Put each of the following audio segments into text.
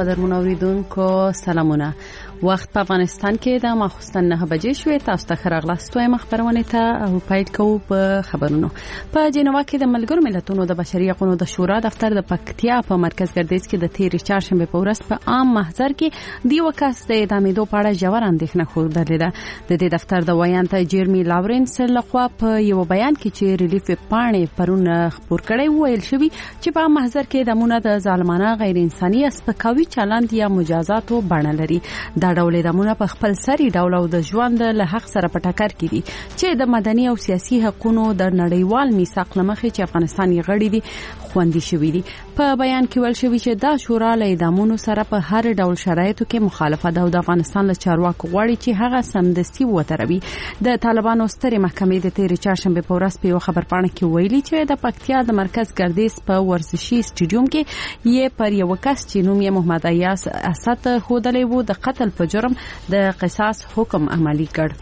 قدرمن اوریدونکو سلامونه. وخت په افغانستان کې د ماخوستن 9 بجې شوې. تاسو ته خبرغلاستو مخبرونه ته او پایډ کوو په خبرونو. په جنوا کې د ملګرو ملتونو د بشري حقوقو د شورا دفتر د پکتیا په مرکز ګردیز کې د 13 چهارشنبه په ورځ په عام محضر کې دی وکاس د اعدامېدو په اړه ژور اندېښنه خوده ده. د دې دفتر د ویان ته جیرمی لاورنس لخوا په یو بیان کې چې ریلیف پاڼې پرون خبر کړی ویل شوی چې په محضر کې د مونږ د ظالمانه غیر انساني اسپکاوي چلند یا مجازاتو بڼه لري. دا ډول دمونه په خپل سری ډول او د ژوند له حق سره په ټکر کې دي چې د مدني او سیاسي حقوقو د نړیوال میثاق لمخې چې افغانستان یې غړي دي خوندي شوی دي. په بیان کې ویل شوی چې دا شورا له دمونو سره په هر ډول شرایطو کې مخالفت ده او د افغانستان له چارواکو غواړي چې هغه سمدستي وتروي. د طالبانو سترې محکمې د 13 چهارشنبه په ورځ په خبر پاڼه کې ویلي چې د پکتیا د مرکز ګردیز په ورزشي سټیډیوم کې یې پر یو کس چې نوم یې محمد ایاس اسد خودلې وو د قتل په جرم د قصاص حکم عملی کړ.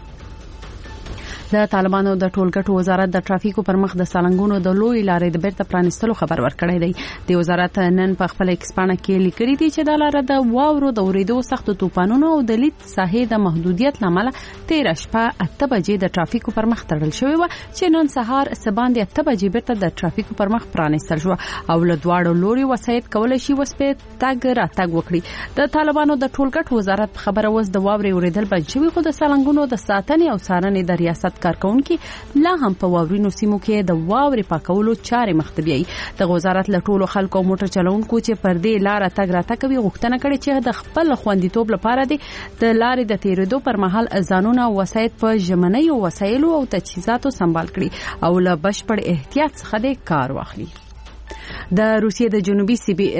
د طالبانو د ټولګټو وزارت د ټرافیکو پر مخ د سالنګونو د لوی لارې د بیرته پرانستلو خبر ورکړی دی. د وزارت نن په خپل ایکسپانه کې لیکلي دي چې د لارې د واورو د اوریدو سخت طوفانونو او د لید ساحې د محدودیت لامل 13 شپه 8 بجې د ټرافیکو پر مخ تړل شوی و چې نن سهار سباند 8 بجې بیرته د ټرافیکو پر مخ پرانستل شو او له دواړو لوري وسایت کولای شي وسپه تګ را تګ وکړي. د طالبانو د ټولګټو وزارت خبره وس د واوري اوریدل بند شوی خو د سالنګونو د ساتنې او څارنې د ریاست کارکونکي لا هم په واورینو سیمو کې د واوري پاکولو چارې مخ ته بیاي. د وزارت له ټولو خلکو موټر چلونکو چې پر دې لار تګ را تګ کوي غوښتنه کړې چې د خپل خوندیتوب لپاره د لارې د تیرېدو پر مهال ځانونه وسایت په ژمنۍ وسایلو او تجهیزاتو سمبال کړي او له بشپړ احتیاط څخه د کار واخلي. د روسیې د جنوبي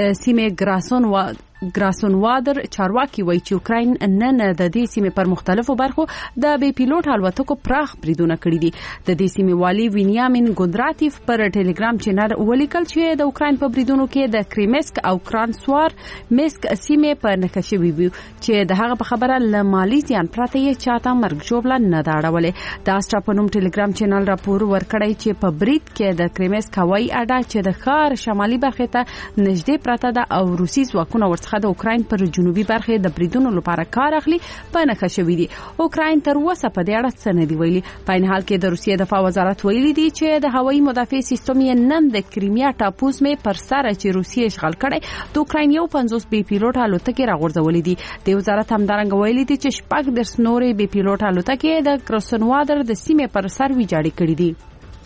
سیمې ګراسون وادر چارواکي وایي چې اوکراین نن د دې سیمې پر مختلفو برخو د بي پیلوټ الوتکو پراخ بریدونه کړي دي. د دې سیمې والی وینیامین ګوندراتیف پر ټلګرام چینل ولیکل چې د اوکراین په بریدونو کې د کریمسک او کرانسوار مسک سیمې په نکشه وی چې د هغه په خبره له مالی ځان پراته یې چاته مرګ جوړه نه داړولې. د اسټرا په نوم ټلګرام چینل راپور ورکړی چې په برید کې د کریمسک هوایي اډه چې د ښار شمالي برخه ته نږدې پراته ده او روسي ځواکونه ورڅخه د اوکراین پر جنوبي برخه د بریدونو لپاره کار اخلي په نخښه شوې دي. اوکراین تر اوسه په دې اړه څه نه دی ویلي. په این حال کې د روسیې دفاع وزارت ویلي دی چې د هوایي مدافع سیستم یې نن د کریمیا ټاپوز مې پر سر چې روسیې اشغال کړي د اوکراین یو 50 بي پیلوټ الوتکې راغورځولې دي. د وزارت همدارنګه ویلي دی چې شپږ د سنوري بي پیلوټ الوتکې د کرسنوادر د سیمې پر سر ویجاړې کړې دي.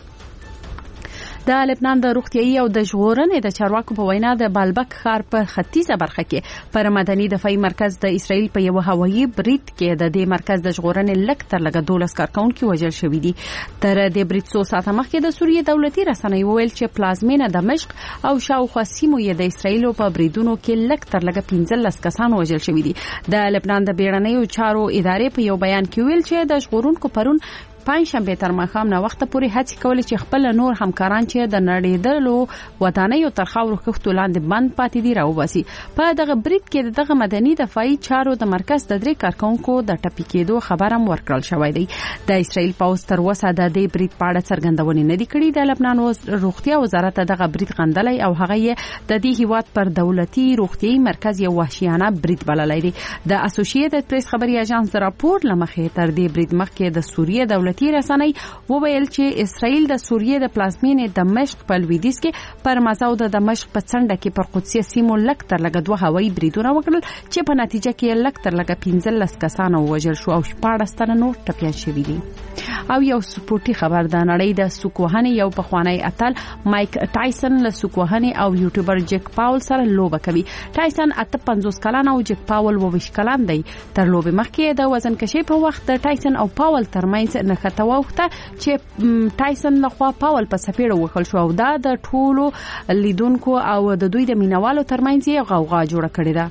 د لبنان د روغتيایي او د ژغورنې د چارواکو په وینا د بالبک ښار په ختیځه برخه کې پر مدني دفاعي مرکز د اسرائیل په یو هوایي برید کې د دې مرکز د ژغورنې لکتر لګ 12 کارکونکو وژل شوې دي. تر دې برید څو ساعته مخکې د سوریې دولتي رسنۍ ویل چې پلازمینه دمشق او شاوخوا سیمو یې د اسرائیل په بریدونو کې لکتر لګ 15 کسان وژل شوې دي. د لبنان د بیړنیو چارو ادارې په یو بیان کې ویل چې د ژغورونکو پرون پنځشنبه تر ماښام نه وخت پورې هڅې کولې چې خپل نور همکاران چې د نړیدلو ودانیو تر خاورو کښتو لاندې بند پاتې دي راوباسي. په دغه برید کې دغه مدني دفاعي چارو د مرکز د 3 کارکونکو د ټپي کېدو خبر هم ورکړل شوی دی. د اسرائیل پوز تر اوسه د دې برید په اړه څرګندونې نه دي کړې. د لبنان روغتیا وزارت دغه برید غندلی او هغه یې د دې هیواد پر دولتي روغتيایي مرکز یو وحشیانه برید بللی دی. د اسوسییټډ پریس خبري اژانس د راپور لمخې تر دې برید مخکې د سوریې دولتي رسنۍ وویل چې اسرائیل د سوریې د پلازمینې دمشق په لویدیځ کې پر مزاو د دمشق په څنډه کې پر قدسي سیمو لکتر لګ 2 هوایي بریدونه وکړل چې په نتیجه کې لکتر لګ 15 کسان وژل شو او 14 تنه نور ټپيان شوي دي. او یو سپورتي خبر د نړۍ د سوکوهنې یو پخوانی اتل مایک ټایسن له سوکوهنې او یوټیوبر جک پاول سره لوبه کوي. ټایسن 58 کلن او جک پاول 22 کلن دی. تر لوبې مخکې د وزن کشۍ په وخت د ټایسن او پاول ترمنځ نه توخته چې ټایسن لخوا پاول په سپېړه وکړل شو او دا د ټولو لیدونکو او د دوی د مینوالو ترمنځ یې غوغا جوړه کړې ده.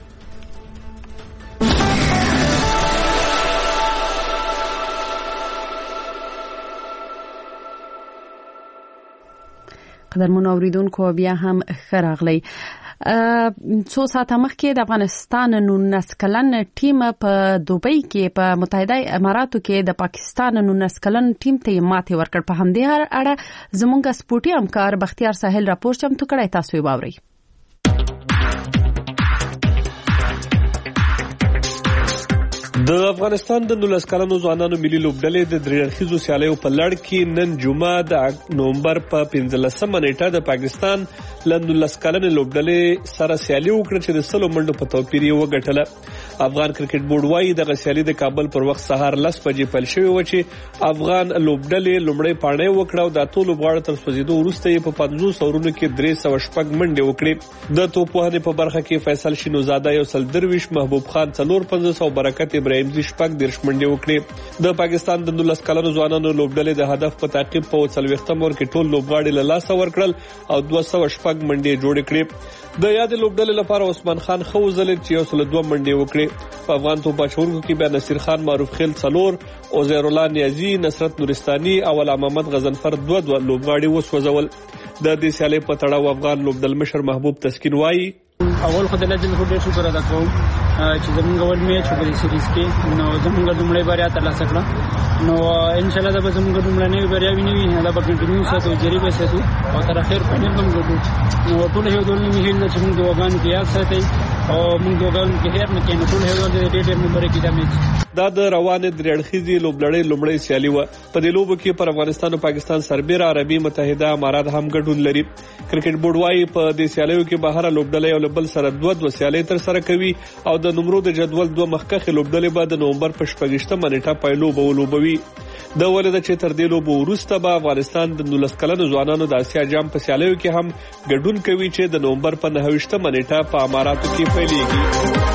قدرمن اوریدونکو بیا هم خراغلی. څو ساعته مخکې د افغانستان 19 کلن ټیم په دوبۍ کې په متحده اماراتو کې د پاکستان 19 کلن ټیم ته ماتې ورکړ. په همدې اړه زموږ سپورتي همکار بختیار ساحل راپور چمتو کړی، تاسو یې واورئ. د افغانستان د 19 کلنو ځوانانو ملي لوبډلې د درېړخیزو سیالیو په لړ کې نن جمعه د نومبر په 15مه نیټه د پاکستان له 19 کلنې لوبډلې سره سیالي وکړه چې د 100 منډو په توپیر یې وګټله. افغان کرکټ بورډ وايي د سیالي د کابل پر وخت سهار 10 بجې پیل شوې و چې افغان لوبډلې لومړی پاڼې وکړه او د ټولو لوبغاړو تر سوځېدو وروسته یې په 500 اورونو کې 306 منډې وکړې. د توپوهنې په برخه کې فیصل شینوزاده 130، محبوب خان 450 او برکت ابراهیمزی شپږ 10 منډې وکړې. د پاکستان د 19 کلنو ځوانانو لوبډلې د هدف په تعقیب په 40 اور کې ټول لوبغاړي له لاسه ورکړل او 206 منډې جوړې کړې. د یاد لوبډلې لپاره عثمان خان خوزل چې 102 منډې وکړې. په افغان توپ اچونکو کې بیا نصیر خان معروف خیل 4، عزیر الله نیازی، نصرت نورستاني او علامه محمد غزنفر 2 لوبغاړي وسوځول. د دې سیالۍ په تړاو افغان لوبډل مشر محبوب تسکین وایي اول خدای له دې ډېر شکر ادا کوم چې زمونږ ول میچ په دې سیریز کې نو زمونږ لومړی بریا ترلاسه کړه. نو ان شاء الله دا به زمونږ لومړنۍ بریا وي دا به کنټینیو ساتو جری به ساتو او تر اخر فائنل هم ګټو. نو ټول یو ډول نه هیل چې موږ دوغان کې یاد ساتي او موږ دوغان کې هیر نه کینو ټول یو ډول ډېر نمبر کې دا میچ دا د روانې درېړخیزې لوبلړۍ لومړی سیالي وه. په دې لوبو کې پر افغانستان او پاکستان سربېره عربي متحده امارات هم ګډون لري. کرکټ بورډ وايي په دې سیالیو کې بهر لوبډلې یو بل سره 2 سیالۍ تر سره کوي او د نمرو د جدول 2 مخکښ لوبډلې به د نومبر په 28مه نیټه پایلوبه ولوبوي. د ولید چې تر دې لوبو وروسته به افغانستان د 19 کلنو ځوانانو د اسیا جام په سیالیو کې هم ګډون کوي چې د نومبر په 29مه نیټه په اماراتو کې پیلېږي.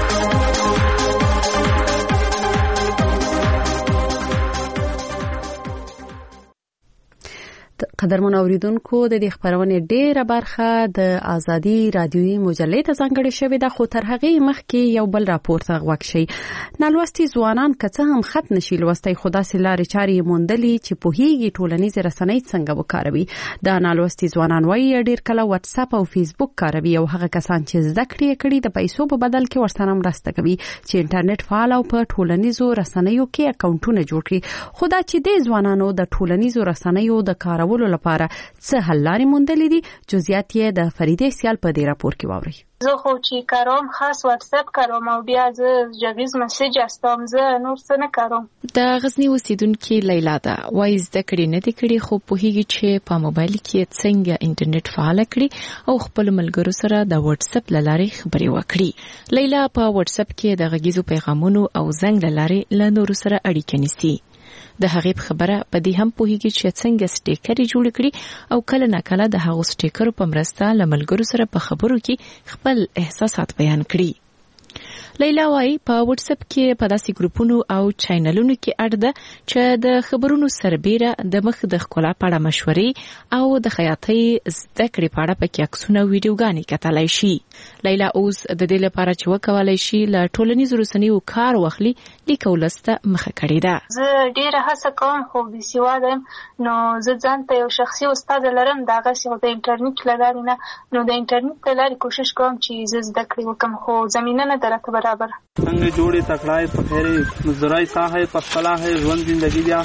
قدرمن اوریدونکو د دې خبرونې ډیره برخه د ازادي رادیوي مجلې ته ځانګړې شوې ده، خو تر هغه مخکې یو بل راپور ته غوږ شئ. نالوستي ځوانان که څه هم خط نشي لوستی خو داسې لارې چارې موندلې چې پوهیږي ټولنیز رسنۍ څنګه وکاروي. دا نالوستي ځوانان وایي ډیر کله واتس اپ او فیسبوک کاروي او هغه کسان چې زده کړې کړي د پیسو په بدل کې ورسره مرسته کوي چې انټرنیټ فعال او په ټولنیزو رسنیو کې اکاونټونه جوړ کړي. خو دا چې د ځوانانو د ټولنیزو رسنیو د کارولو لپاره څه حل لارې موندلې دي، جزئیات یې د فریدې سیال په دې راپور کې واورئ. زه خو چې کاروم خاص واتس اپ کاروم او بیا زه جویز میسج استوم، زه نور څه نه کاروم. د غزنی اوسیدونکو لیلا ده وایي زده کړې نه دي کړې خو پوهیږي چې په موبایل کې څنګه انټرنیټ فعال کړي او خپل ملګرو سره د واتس اپ لارې خبرې وکړي. لیلا په واتس اپ کې د غږیزو پیغامونو او زنګ لارې له نورو سره اړیکه نیسي. د هغې خبره په دې هم پوهیږي چې څنګه سټیکر جوړ کړي او کله ناکله د هغو سټیکر په مرسته له ملګرو سره په خبرو کې خپل احساسات بیان کړي. لیلا وايي په واتس اپ کې په داسې ګروپونو او چینلونو کې اړ ده چې د خبرونو سربېره د مخ د ښکلا په اړه مشورې او د خیاطۍ زده کړې په اړه پکې عکسونه او ویډیوګانې کتلای شي. لیلا اوس د دې لپاره چې وکولای شي له ټولنیزو رسنیو کار واخلي لیکل ست مخه کړې ده. زه ډیره هڅه کوم خو بې سواده یم، نو زه ځان ته یو شخصي استاد لرم دغسې د انټرنیټ له لارې نه، نو د انټرنیټ له لارې کوشش کوم چې زه زده کړې وکړم خو زمینه نه ده راته برابر. څنګه جوړې تکړه په خیر مزرای تا ہے پخلا ہے ژوند زندگی بیا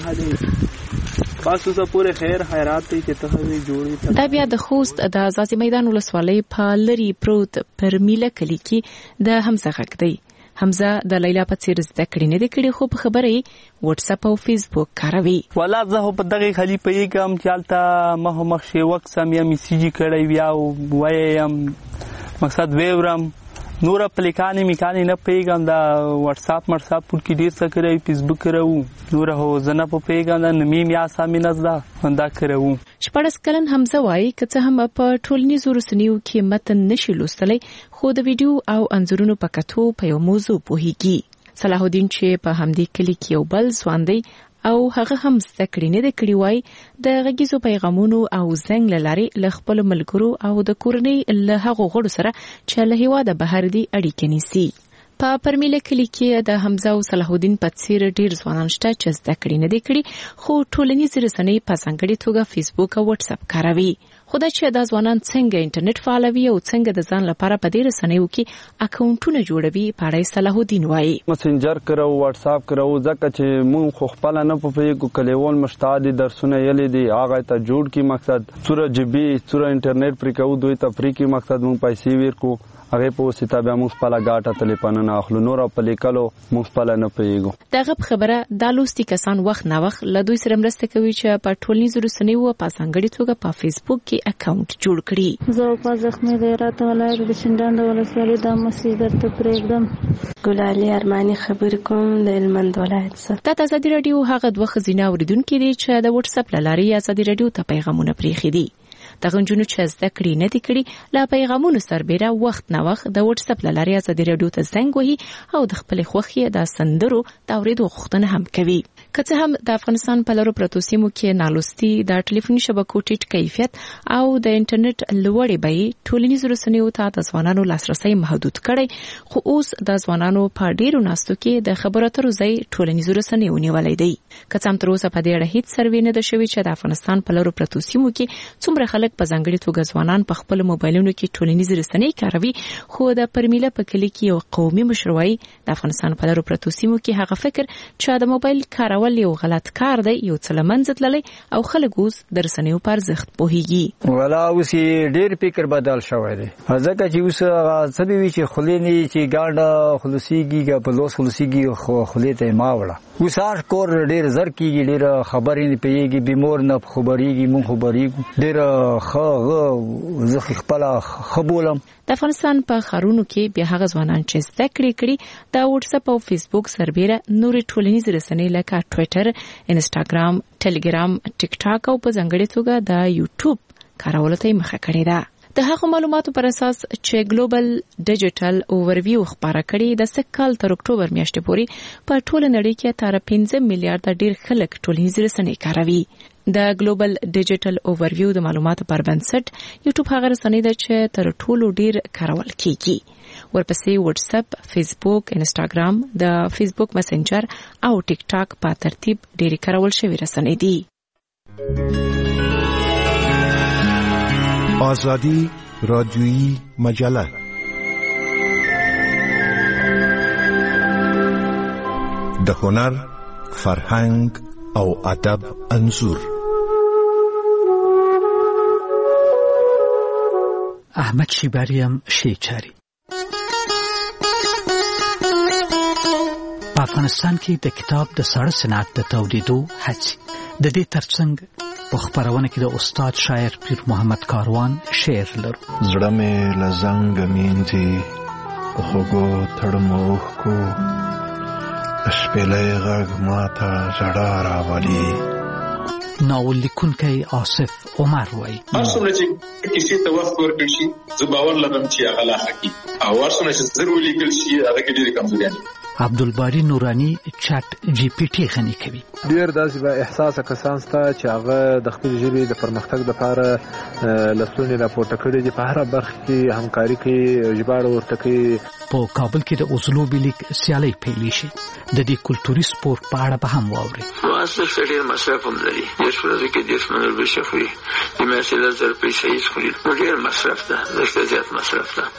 هدي بس اوسه پوره خیر خیرات ته کې ته وی جوړې. دا بیا د خوست د آزادی میدان ولسوالۍ په لری پروت پر میله کلی کې د حمزه غږ دی. حمزه د لیلا په څیر زده کړې نه دی کړې خو په خبرې واتس اپ او فیسبوک کاروي. ولا زه په دغه خلی په یګم چالتا مخ شي وخت سم یا میسیجی کړی بیا وایم مقصد ویورم نور اپلیکانی میکانی نه پیغام دا واتس اپ مرساپ پور کې ډیر څه کوي فیسبوک کړو نور هو زنه په پیغام نه میم یا سامي نزدا وندا کړو. 14 کلن حمزه وايي کته هم په ټولنیزو رسنیو کې متن نشي لوستلی خو د ویډیو او انځورونو په کتو په یو موضوع پوهیږي. صلاح الدین چې په همدې کلی کې یو بل ځوان دی او هغه هم زده کړې نه دی کړې وای د غږیزو پیغامونو او زنګ لارې له خپل ملګرو او د کورنۍ له هغو غړو سره چې له هیواده بهر دي اړیکې نیسي. په پرمیله کلی کې د حمزه او صلاح الدین په څیر ډیر ځوانان شته چې زده کړې نه دی کړې خو ټولنیز رسنۍ په ځانګړې توګه فیسبوک او واتس اپ کاروي. خو دا چې د ځوانان څنګه انټرنیټ فعالوي او څنګه د ځان لپاره په دې رسنیو کې اکاونټونه جوړوي په اړه صلاح الدین وایي. مسنجر کرو واتس اپ کرو ځکه چې مون خو خپل نه په پیګو کلیوال مشتاق درسونه یلې دي هغه ته جوړ کی مقصد 4 جی بی 4 انټرنیټ پر کو دوی تفریقی مقصد مون پیسې ورکو هغه په وسیله به موږ په لاګاټه ټلیفون نه اخلو نور په لیکلو موږ په نه پیګو دغه خبره د لوستي کسان وخت نه وخت له دوی سره مرسته کوي چې په ټولنیزو رسنیو په څنګهړي توګه په فیسبوک کې اکاونټ جوړ کړي. زه په زخمي غیرت ولایت د شینډنډ ولسوالۍ د مسیدر ته پرېږدم. ګلالي ارماني خبر کوم د هلمند ولایت څخه. د ازادي رادیو هغه دوه ښځینه اوریدونکو دي چې د واتس اپ له لارې ازادي رادیو ته پیغامونه پریښي دي. د غنجونو چې زده کړې نه دي کړي لا پیغامونو سربېره وخت نه وخت د واتس اپ له لارې ازادي رادیو ته زنګ وهي او د خپل خوښي د سندرو د اوریدو غوښتنه هم کوي. که څه هم د افغانستان په لارو پرتو سیمو کې نالوستي د ټلیفوني شبکو ټیټ کیفیت او د انټرنیټ لوړې بیې ټولنیزو رسنیو ته د ځوانانو لاسرسي محدود کړي خو اوس د ځوانانو په ډیرو ناستو کې د خبرو اترو ځای ټولنیزو رسنیو نیولې دي. که څه هم تر اوسه په دې اړه هیڅ سروې نه ده شوې چې د افغانستان په لارو پرتو سیمو کې څومره خلک په ځانګړي توګه ځوانان په خپل موبایلونو کې ټولنیزې رسنۍ کاروي خو د پرمیله په کلی کې یو قومي مشروعي د افغانستان په لارو پرتو سیمو کې هغه فکر چې د موبایل کارول یو غلط کار دی یو څه لمنځه تللی او خلک اوس د رسنیو په ارزښت پوهیږي. ولا اوس ډېر فکر بدل شوی دی ځکه چې اوس څه دی چې خلینی چې ګاډه خلصيږي په لوس خلصيږي خو خلیته ما وړه اوس هر کور ډېر زر کیږي ډېر خبرې نه پیږي بیمور نه خبريږي مون خبريږي ډېر زه خپل خبولم. د افغانستان په خارونو کې بیا هغه ځوانان چې زده کړې د واتس اپ او فیسبوک سربېره نورې ټولنیزې رسنۍ لکه ټویټر، انسټاګرام، ټلګرام، ټیک ټاک او په ځانګړي توګه د یوټیوب کارولو ته مخه کړې ده. د هغو معلوماتو پر اساس چې ګلوبل ډیجیټل اوورویو خبره کړې د سکهال تر اکتوبر میاشتې پورې په ټول نړۍ کې تر 15 میلیارډ ډیر خلک ټولنیزې رسنۍ کاروي. د ګلوبل ډیجیټل اوورویو د معلوماتو پر بنسټ یوټیوب هغه رسنۍ ده چې تر ټولو ډیر کارول کیږي. ورپسې واتس اپ، فیسبوک، انسټاګرام، د فیسبوک مسنجر او ټیک ټاک په ترتیب ډیر کارول شوی رسنۍ دي. آزادی رادیویی مجله د هنر، فرهنګ او ادب انځور. احمد شیباریم شیچاری په افغانستان کې د کتاب د ساړه صنعت د تولیدو هڅې د دې ترڅنګ په خبرونه کې د استاد شاعر پیر محمد کاروان شعر لرو. زړه مې لزنګ مینځي په خوږو تړموخ کو شپېلې غږ ماته زړه راولي. ناول لیکونکی آصف عمر وایي هر څومره چې کیسې ته وخت ورکړل شي زه باور لرم چې هغه لا ښه کیږي او هر څومره چې زر ولیکل شي هغه کې ډېرې کمزورۍ دي. عبدالباری نورانی چټ جی پی ټي غني کوي. ډیر داسې به احساس کسان ستا چې هغه د خپل ژبې د پرمختګ لپاره لسلونی راپورته کړي دي په هر برخه کې همکاري کوي ژباړه ورته کوي. په کابل کې د اوزلوبي لیگ سیالي پیل شي د دې کلتوري سپورت په اړه به هم واوري. مؤسسه ډېر مصرف هم لري د شپږ کې د اسمنل بشخوي د مسله زر پیسې یې خوري ډېر مصرف ده ډېر زیات مصرف ده.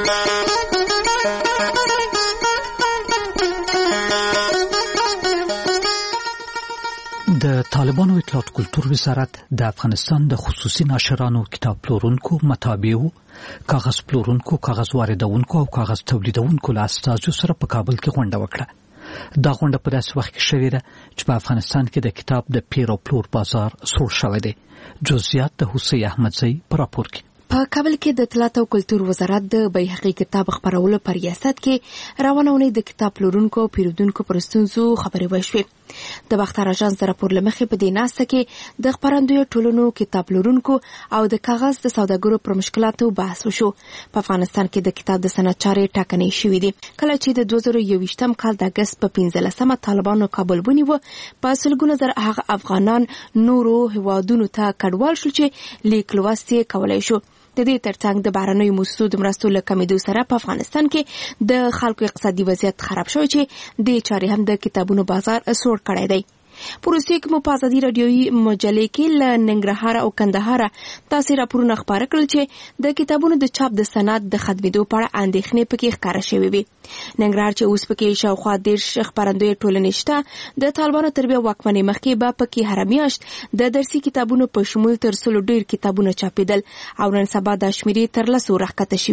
د طالبانو اطلاعات کلتور وزارت د افغانستان د خصوصي ناشرانو، کتاب پلورونکو، مطابعو، کاغذ پلورونکو، کاغذ واردونکو او کاغذ تولیدونکو له استازو سره په کابل کې غونډه وکړه. دا غونډه په داسې وخت کې شوې ده چې په افغانستان کې د کتاب د پیر او پلور بازار سوړ شوی دی. جزئیات د حسین احمدزی په راپور کې. په کابل کې د اطلاعات او کلتور وزارت د بیهقي کتاب خپرولو پر ریاست کې روانه ونې د کتاب پلورونکو او پیرودونکو پر ستونزو خبرې وشوې. د باختر اژانس د راپور لمخې په دې ناسته کې د خپرندوی ټولنو، کتاب پلورونکو او د کاغذ د سوداګرو پر مشکلاتو بحث وشو. په افغانستان کې د کتاب د صنعت چارې ټاکنې شوې دي. کله چې د 2021م کال د اگست په 15مه طالبانو کابل ونیو، په سلګونه زر هغه افغانان نورو هوادونو ته کډوال شول چې لیک لوست یې کولای شو. د دې ترڅنګ د بهرنیو موسسو د مرستو له کمیدو سره په افغانستان کې د خلکو اقتصادي وضعیت خراب شوی چې د چارې هم د کتابونو بازار سوړ کړی دی. پروسې کې په ازادي رادیوي مجلې کې له ننګرهار او کندهار تاسو راپورونه خبره کړل چې د کتابونو د چاپ د صنعت د خدمتو په اړه اندېښنې پکې ښکاره شوې وي. ننګرهار چې اوس پکې شاوخوا 10 خبرندوی ټولنې شته، د طالبانو تر بیا واکمنۍ مخکې به پکې هر میاشت د درسي کتابونو په شمول تر 100 ډیر کتابونه چاپېدل او نن سبا د شمیرې تر 100 راښکته شوي دي.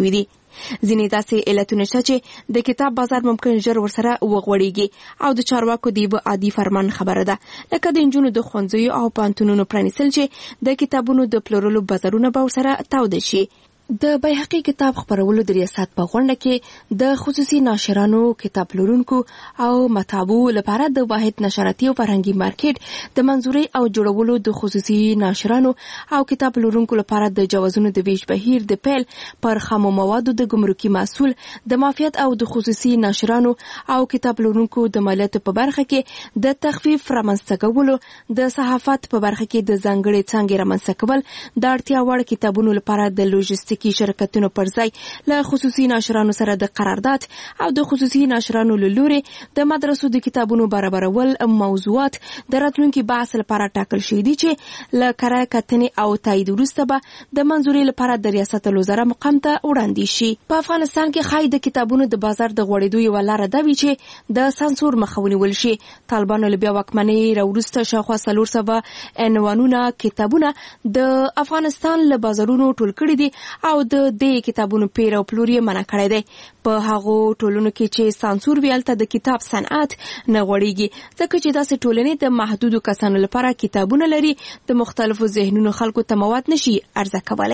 ځینې داسې علتونه شته چې د کتاب بازار ممکن ژر ورسره وغوړېږي او د چارواکو د یو عادي فرمان خبره ده، لکه د نجونو د ښوونځیو او پوهنتونونو پرانیستل چې د کتابونو د پلورلو بازارونه به ورسره تاوده شي. د بیهقي کتاب خپرولو د ریاست په غونډه کې د خصوصي ناشرانو، کتاب پلورونکو او مطبعو لپاره د واحد نشراتي او فرهنګي مارکیټ د منظوري او جوړولو، د خصوصي ناشرانو او کتاب پلورونکو لپاره د جوازونو د ویش بهیر د پیل پر خامو موادو د ګمرکي مسول، د معافیت او د خصوصي ناشرانو او کتاب پلورونکو د مالیاتو په برخه کې د تخفیف رامنځته کولو، د صحافت په برخه کې د ځانګړي څانګې رامنځته کول، د اړتیا وړ کتابونو لپاره د لوجستیک کی شرکتونو پر ځای له خصوصي ناشرانو سره د قرارداد او د خصوصي ناشرانو له لوري د مدرسو د کتابونو برابرول موضوعات د راتلونکي بحث لپاره ټاکل شوي دي چې له کرایه کتنې او تایید وروسته به د منظوري لپاره د ریاست الوزرا مقام ته وړاندې شي. په افغانستان کې خای د کتابونو د بازار د غوړېدو یوه لاره دا وي چې د سانسور مخه ونیول شي. طالبانو له بیا واکمنۍ راوروسته شاوخوا 400 عنوانونه کتابونه د افغانستان له بازارونو ټول کړي دي او د دې کتابونو پیر او پلور یې منع کړی دی. په هغو ټولنو کې چې سانسور وي هلته د کتاب صنعت نه غوړېږي، ځکه چې داسې ټولنې د محدودو کسانو لپاره کتابونه لري، د مختلفو ذهنونو خلکو ته مواد نشي عرضه کولی.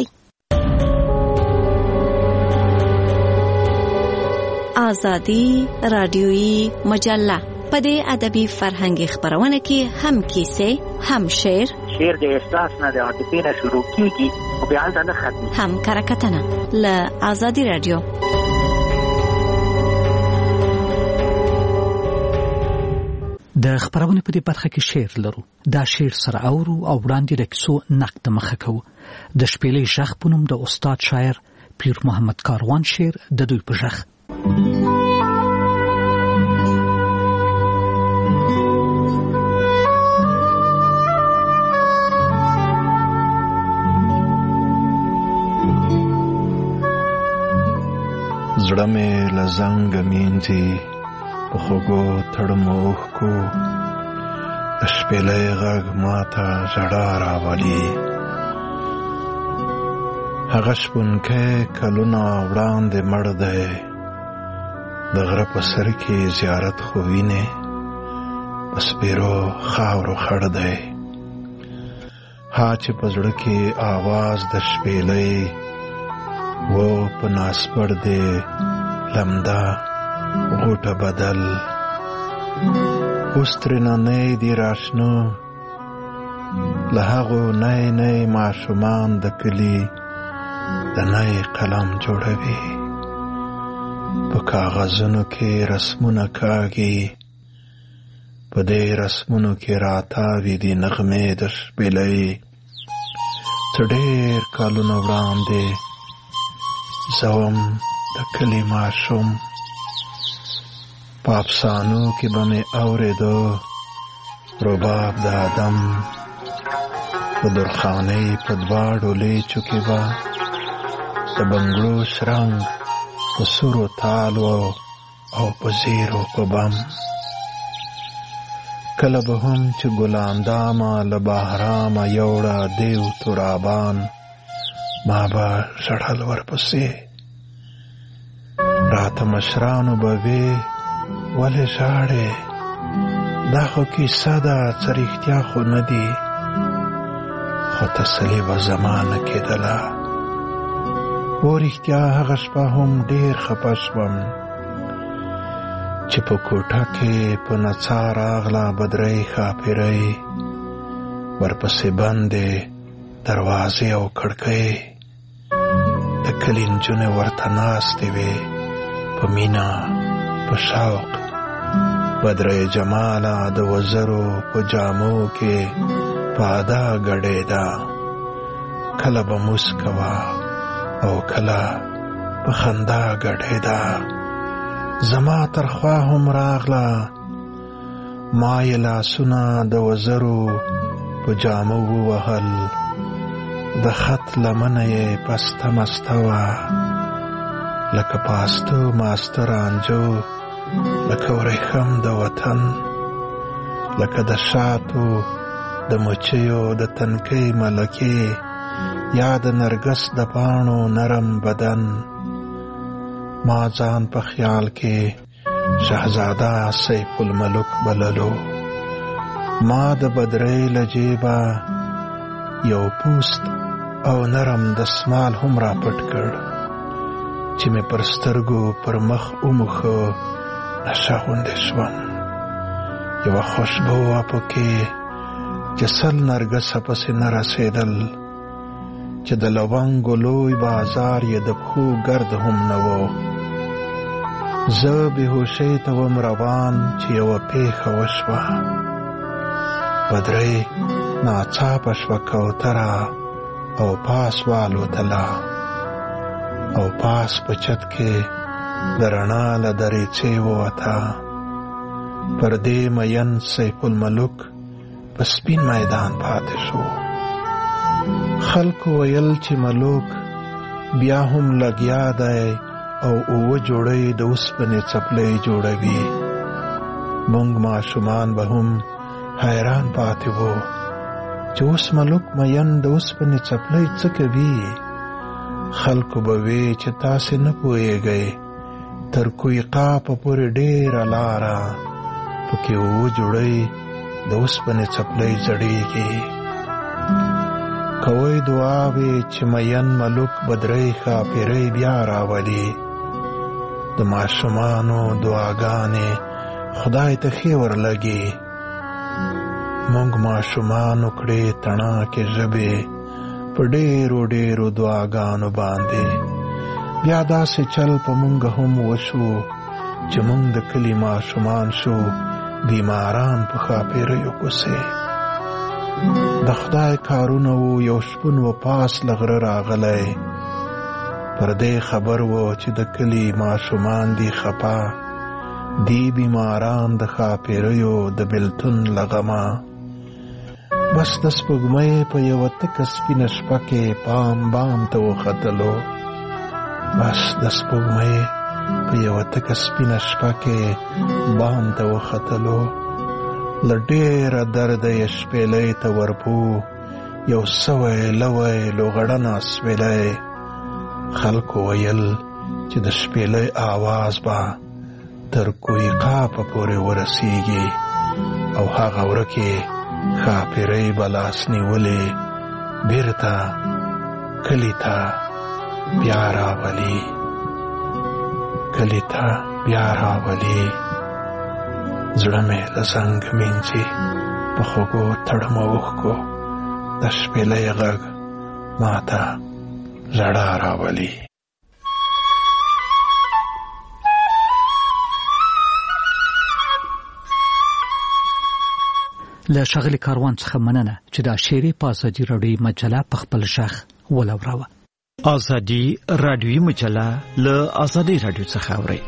آزادي رادیویی مجله په دې ادبي فرهنګي خبرونه کې هم کیسې، هم شعر د احساس نه د عاطفې نه شروع کیږي او بیا هلته نه ختمي، هم کرکټنه له آزادي رادیو. د خبرونه په دې برخه کې شعر لرو. دا شعر سره اورو او وړاندې د کیسو نقد مخه کوو. د شپېلې ژغ په نوم د استاد شاعر پیر محمد کاروان شعر د دوی په ژغ. زړه مې له زنګه مینځي په خوږو تړمو اوښکو، د شپېلۍ غږ ماته ژړا راولي. هغه شپونکی کلونه وړاندې مړ دی، د غره په سر کې زیارت خو وینې په سپېرو خاورو خړ دی. ها چې په زړه کې آواز د شپېلۍ و په ناسپړ دی لمده غوټه بدل. اوس ترېنه نی دی راشنو له هغو نی نی ماشومان د کلي د نی قلم جوړوي. په کاغذونو کې رسمونه کاږي، په دې رسمونو کې راتاوي دي نغمې د شپېلۍ. څه ډېر کالونه وړاندې زوم د کلي ماشوم، په افسانو کې به مې اورېدو رباب د آدم. د درخانۍ په دواړو لیچو کې به د بنګړو شرنګ په سورو تالو او په زیرو په بم. کله به هم چې ګلاندامه له بهرامه یوړه دیو ترابان، ما به ژړل ورپسې. راته مشرانو به وې ولې ژاړې، دا خو کیسه ده څه رښتیا خو نه دي. خو تسلي به زما نه کېدله. و رښتیا هغه شپه هم ډېر خفه شوم چې په کوټه کې په نڅا راغله بدرۍ ښاپېرۍ، ورپسې بندې دروازې او کړکۍ. د کلي نجونې ورته ناستې وې په مینه په شوق. بدرۍ جماله د وزرو په جامو کې په ادا ګډېده، کله به موسکه وه او کله په خندا ګډېده. زما تر خوا هم راغله، ما یې لاسونه د وزرو په جامو ووهل. د خط لمنه یې پسته مسته وه، لکه پاستو ماسته رانجو، لکه ورېښم د وطن، لکه د شاتو د مچیو د تنکۍ ملکې، یا د نرګس د پاڼو نرم بدن. ما ځان په خیال کې شهزاده سیف الملک بللو. ما د بدرۍ له جیبه یو پوست او نرم دستمال هم را پټ کړ چې مې پر سترګو پر مخ وموښه. نشه غوندې شوم. یوه خوشبو وه پکې چې سل نرګسه پسې نه رسېدل، چې د لونګو لوی بازار یې د پښو ګرد هم نه و. زه بېهوشۍ ته وم روان چې یوه پېښه وشوه. بدرۍ ناڅاپه شوه کوتره او پاس والوتله، او پاس په چت کې د رڼا له دریڅې ووته. پر دې مین سیف الملک په سپین میدان پاتې شو. خلکو ویل چې ملوک بیا هم لګیا دی او 7 جوړۍ د اوسپنې څپلۍ جوړوي. موږ ماشومان به هم حیران پاتې وو چې اوس ملوک مین د اوسپنې څپلۍ څه کوي. خلکو به وی چې تاسې نه پوهیږئ، تر کوی قاپه پورې ډېره لاره پکې 7 جوړۍ د اوسپنې څپلۍ زړېږي. کوئ دعاوې چې مین ملوک بدرۍ ښاپیرۍ بیا راولي. د ماشومانو دعاګانې خدای ته ښې ورلګي. موږ ماشومانو کړې تڼاکې ژبې په ډېرو ډېرو دعاګانو باندې. بیا داسې چل په موږ هم وشو چې موږ د کلي ماشومان شو بیماران په ښاپیریو کوسې. د خدای کارونه وو. یو شپون و پاس له غره راغلی، پر دې خبر و چې د کلي ماشومان دي خپه، دی بیماران د ښاپیریو د بېلتون له غمه. بس د سپوږمۍ په یوه تکه سپینه شپه کې پام بام ته وختلو. بس د سپوږمۍ په یوه تکه سپینه شپه کې بام ته وختلو. له ډېره درده یې شپېلۍ ته ورپو یو سوی لوی لوغړنه سپېلۍ. خلکو ویل چې د شپېلۍ آواز به تر کوی قاپه پورې ورسیږي او هغه ورکې ښاپیرۍ به لاس نیولې بیرته کلي ته بیا راولي. کلي ته بیا راولي. زړه مې له زنګ مینځي په خوږو تړمه اوښکو. د شپېلۍ غږ ماته ژړا راولي. له ښاغلي کاروان څخه مننه چې دا شعري په ازادي راډیوي مجله په خپل غږ ولوراوه. ازادي راډیوي مجله له ازادي راډیو څخه اورئ.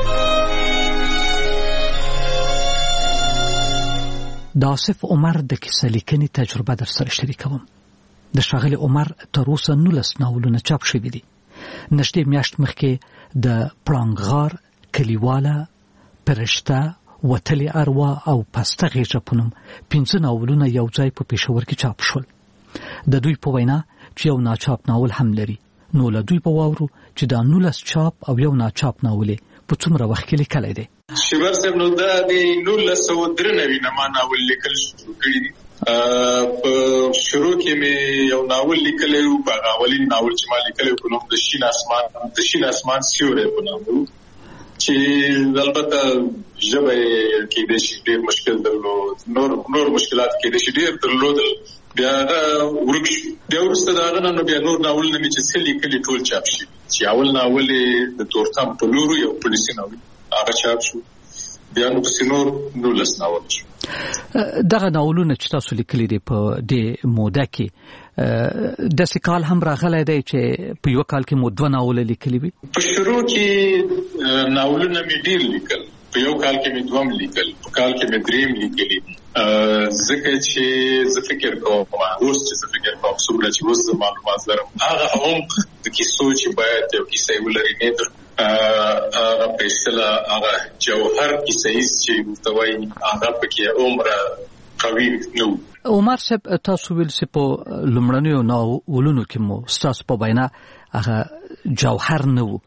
د آصف عمر د کیسه لیکنې تجربه در سره شریکوم. د ښاغلي عمر تر اوسه 19 ناولونه چاپ شوي دي. نږدې میاشت مخکې د پړانګغار، کلیواله، پرشته، وتلې اروا او پسته غېږه په نوم 5 ناولونه یو ځای په پېښور کې چاپ شول. د دوی په وینا چې یو ناچاپ ناول هم لري. نو له دوی په واورو چې دا 19 چاپ او یو ناچاپ ناول په څومره وخت کې لیکلی دی. شیبر صاحب نو دا د 1993 نه ما ناول لیکل شروع کړی دي. په شروع کې مې یو ناول لیکلی و. په اولین ناول چې ما لیکلی په نوم د شین اسمان سیوری په نوم و، چې البته ژبه یې کېدای شي ډېر مشکل درلود، نور مشکلات کېدای شي ډېر درلودل. بیا ورک شو. بیا وروسته د هغه نه بیا نور ناولونه مې چې څه لیکلي ټول چاپ شي. چې اول ناول یې د تورخم په لورو یو پولیسي ناول هغه چاپ شو. بیا نو پسې نور 19 ناول شو. دغه ناولونه چې تاسو لیکلي دي په دې موده کې داسې کال هم راغلی دی چې په یو کال کې مو 2 ناوله لیکلي وي؟ په شروع کې ناولونه مې ډېر لیکل. په یو کال کې مې 2 لیکل، په کال کې مې 3 لیکلي. ځکه چې زه فکر کوم اوس چې زه فکر کوم څومره چې اوس معلومات لرم هغه هم د کیسو چې باید یو کیسه ولري نه در هغه په اصطلاح هغه جوهر کیسه چې متوي هغه پکې عمره قوي نو. عمر صاحب تاسو ویل چې په لومړنیو ناولونو کې مو ستاسو په وینا هغه جوهر نه و.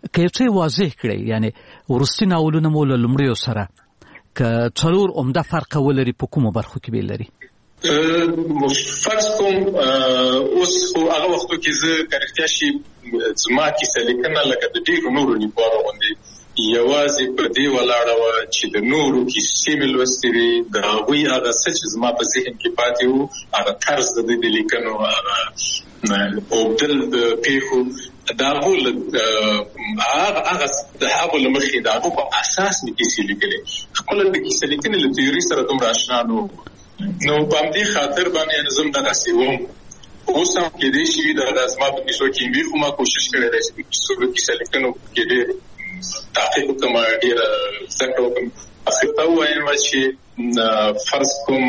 که څه واضح کړي یعنی ورستي ناولونه مو له لومړیو سره که څلور عمده فرق ولري په کومو برخو کې به لري؟ فرض کوم اوس خو هغه وختو کې زه کارکتیا شي زما کیسه لیکنه لکه د ډېرو نورو لیکوالو غوندې یوازې په دې ولاړه وه چې د نورو کیسې مې لوستې وې د هغوی هغه څه چې زما په ذهن کې پاتې وو هغه طرز د دوی د لیکنو هغه اوبدل د پېښو د هغو د هغو له مخې د هغو په اساس مې کیسې لیکلې خپله د کیسه لیکنې له تیوري سره دومره اشنا نه وم نو په همدې خاطر باندې زه دغسې وم اوس هم کېدای شي دغه زما په کیسو کې وي خو ما کوشش کړی دی چې په کیسو د کیسه لیکنو کې ډېر تحقیق وکړم ډېره زده کړه وکړم اخر ته ووایم چې فرض کوم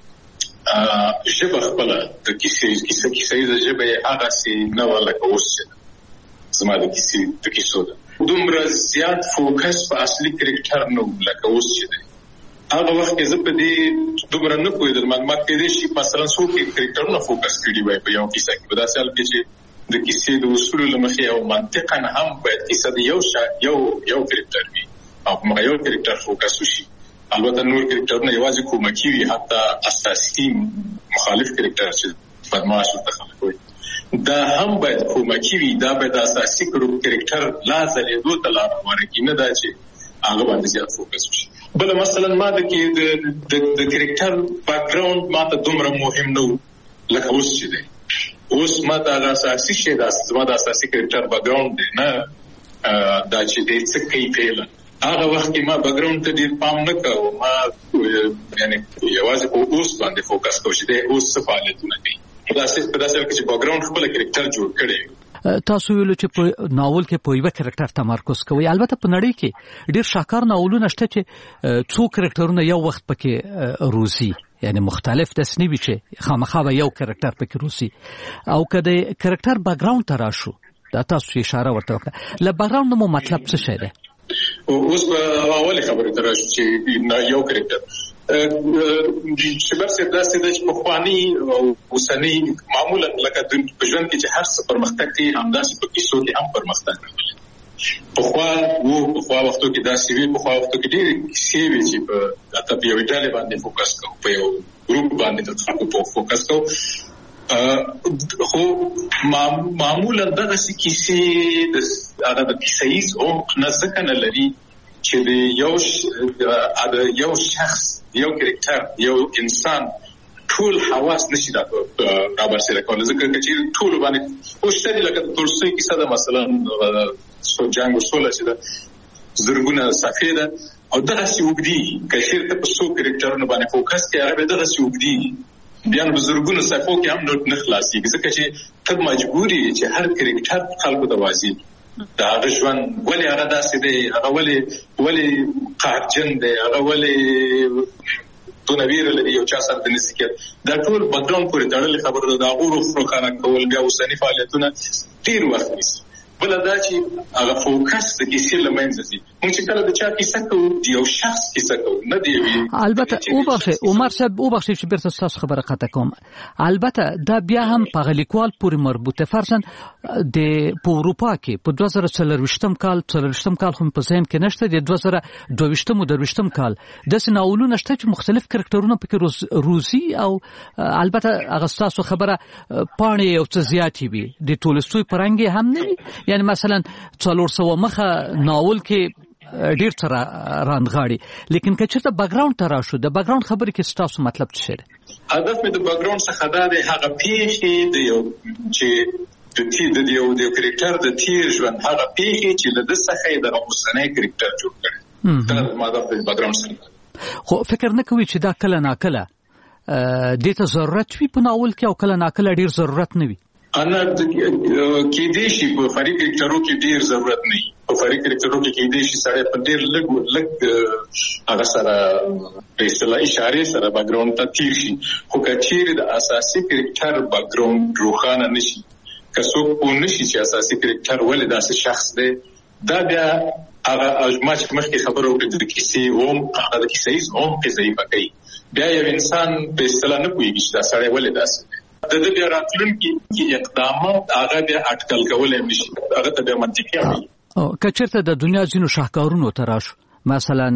ژبه خپله د کیسهیزه ژبه یې هغسې نه وه لکه اوس چې زما د کیسو ده دومره زیات فوکس په اصلي کرکټر نه و لکه اوس چې دی هغه وخت کې زه په دې دومره نه پوهېدم ما کېدای شي مثلا څو کرکټرونه فوکس کړي وای په یو کیسه کې په داسې حال کې چې د کیسې د اصولو له مخې او منطقا هم باید کیسه د یو کرکټر وي او په یو کرکټر فوکس وشي البته نور کرکټرونه یوازې کومکي وي حتی اساسي مخالف کرکټر چې بدمعاش ورته خلک وایي دا هم باید کومکي وي دا باید اساسي کرکټر لا ځلېدو ته لاره هواره کړي نه دا چې هغه باندې زیات فوکس وشي بله مثلا ما د کرکټر بیکګراوند ما ته دومره مهم نه و لکه اوس چې دی اوس ما ته هغه اساسي شی زما د اساسي کرکټر بیکګراوند دی نه دا چې دی څه کوي فعلا هغه وخت کې ما بیکګراوند ته ډېر پام نه کوو ما یعنې یوازې په اوس باندې فوکس کوو چې دی اوس څه فعالیتونه کوي په داسې حال کې چې بیکګراوند خپله کرکټر جوړ کړی تاسو ویلو چې په ناول کې په یوه کرکټر تمرکز کوي البته په نړۍ کې ډېر شاکار ناولونه شته چې څو کرکټرونه یو وخت پکې روزي یعنی مختلف داسې نه وي چې خامخا به یو کرکټر پکې روزي او که د کرکټر بیکګراوند ته راشو دا تاسو اشاره ورته وکړه له بیکګراوند نه مو مطلب څه شی دی اوس په اولې خبرې ته راشو چې یو کرکټر شباب صاحب داسې ده چې پخواني او اوسني معمولا لکه په ژوند کې چې هر څه پرمختګ کوي همداسې په کیسو کې هم پرمختګ کوي پخوا وختو کې داسې وي پخوا وختو کې ډېرې کیسې وي چې په یوې ډلې باندې فوکس کوو په یو ګروپ باندې د خلکو په فوکس کوو خو معمولا دغسې کیسې هغه د کیسهیز عمق نه ځکه نه لري چې د یو شخص یو کرکټر یو انسان ټول حواس نشي رابرسېره کولی ځکه چې ټولو باندې اوس شته دي لکه د تولستوی کیسه ده مثلا جنګ و سوله چې ده زرګونه صفحې ده او دغسې اوږدي که چېرته په څو کرکټرونو باندې فوکس کوي هغه به دغسې اوږدي بیا نو په زرګونو صفحو کې هم نه خلاصېږي ځکه چې ته مجبور یې چې هر کرکټر خلکو ته واضح د هغه ژوند ولې هغه داسې دی هغه ولې قهرجن دی هغه ولې دونه ویره لري یو چا سره د نسي کېد دا ټول بیکګراوند پورې تړلې خبره ده د هغو روښانه کول بیا اوسني فعالیتونه ډېر وخت نیسي بله دا چې هغه فوکس د کیسې له منځه ځي موږ چې کله د چا کیسه کوو د یو شخص کیسه کوو نه د یوې البته وبخښئ عمر صاحب وبخښئ چې بیرته ستاسو خبره قطع کوم البته دا بیا هم په هغه لیکوال پورې مربوطه فرضاً په اروپا کې په 2024 کال خو په ذهن کې نشته د 2022 او 23 کال داسې ناولونه شته چې مختلف کرکټرونه پکې روزي او البته هغه ستاسو خبره پاڼې یو څه زیاتې وي د تولستوی پرنګ هم نه وي یعنی مثلا 400 مخه ناول کې ډیر څه راندغاړي لیکن که چېرته بیکګراوند ته راشو د بیکګراوند خبرې کې ستاسو مطلب څه دی هدف مې د بیکګراوند څخه دا دی هغه پیښې د یو چې د یو کرکټر د تیر ژوند هغه پیښې چې له ده څخه یې دغه اوسنی کرکټر جوړ کړی دا زما هدف د بیکګراوند څخه خو فکر نه کوي چې دا کله ناکله دې ته ضرورت وي په ناول کې او کله ناکله ډیر ضرورت نه وي انا کېدای شي په فرعي کرکټرو کې ډېر ضرورت نه وي په فرعي کرکټرو کې کېدای شي سړی په ډېر لږ هغه سره په اصطلاح اشارې سره بیکګراوند ته تیر شي خو که چیرې د اساسي کرکټر بیکګراوند روښانه نه شي که څوک پوه نه شي چې اساسي کرکټر ولې داسې شخص دی دا بیا هغه ما چې مخکې خبره وکړه د کیسې عمق هغه د کیسهیز عمق ضعیفه کوي بیا یو انسان په اصطلاح نه پوهېږي چې دا سړی ولې داسې دی د دې بیا راتلونکي اقدامات هغه بیا اټکل کولای نشي هغه ته بیا منطقي وي کچرته د دنیا ځینو شاهکارونو ته راشو مثلا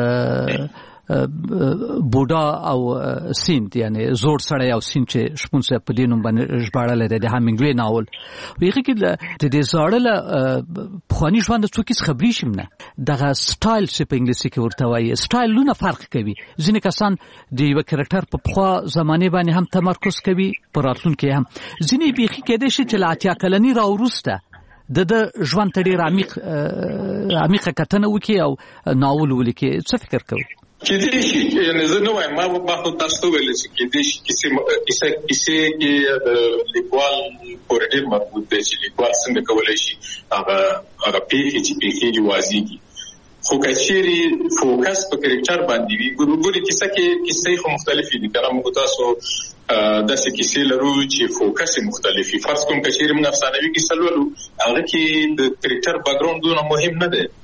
بوډا او سیند یعنی زوړ سړی او سیند چې شپون صاحب په دې نوم باندې ژباړلی دی د هامینګوی ناول هغې کې د دې زاړه له پخواني ژوند څوک هېڅ خبرې شي نه دغه سټایل چې په انګلیسي کې ورته وایي سټایلونه فرق کوي ځینې کسان د یوه کرکټر په پخوا زمانې باندې هم تمرکز کوي په راتلونکي هم ځینې بیخي کېدای شي چې له 80 کلنۍ راوروسته د ژوند ته ډېر عمیقه کتنه وکړي او ناول ولیکي څه فکر کوي کېدای شي یعنې زه نه وایم ما خو تاسو ته ویلی چې کېدای شي کیسې کې د لیکوال پورې ډېر مربوط دی چې لیکوال څنګه کولی شي هغه پېښې چې پېښېږي واضحېږي خو که چېرې فوکس په کرکټر باندې وي ګورې کیسې خو مختلفې دي که نه موږ تاسو داسې کیسې لرو چې فوکس یې مختلف وي فرض کوم که چېرې موږ افسانوي کیسه لولو هغه کې د کرکټر بیکګراونډ دونه مهم نه دی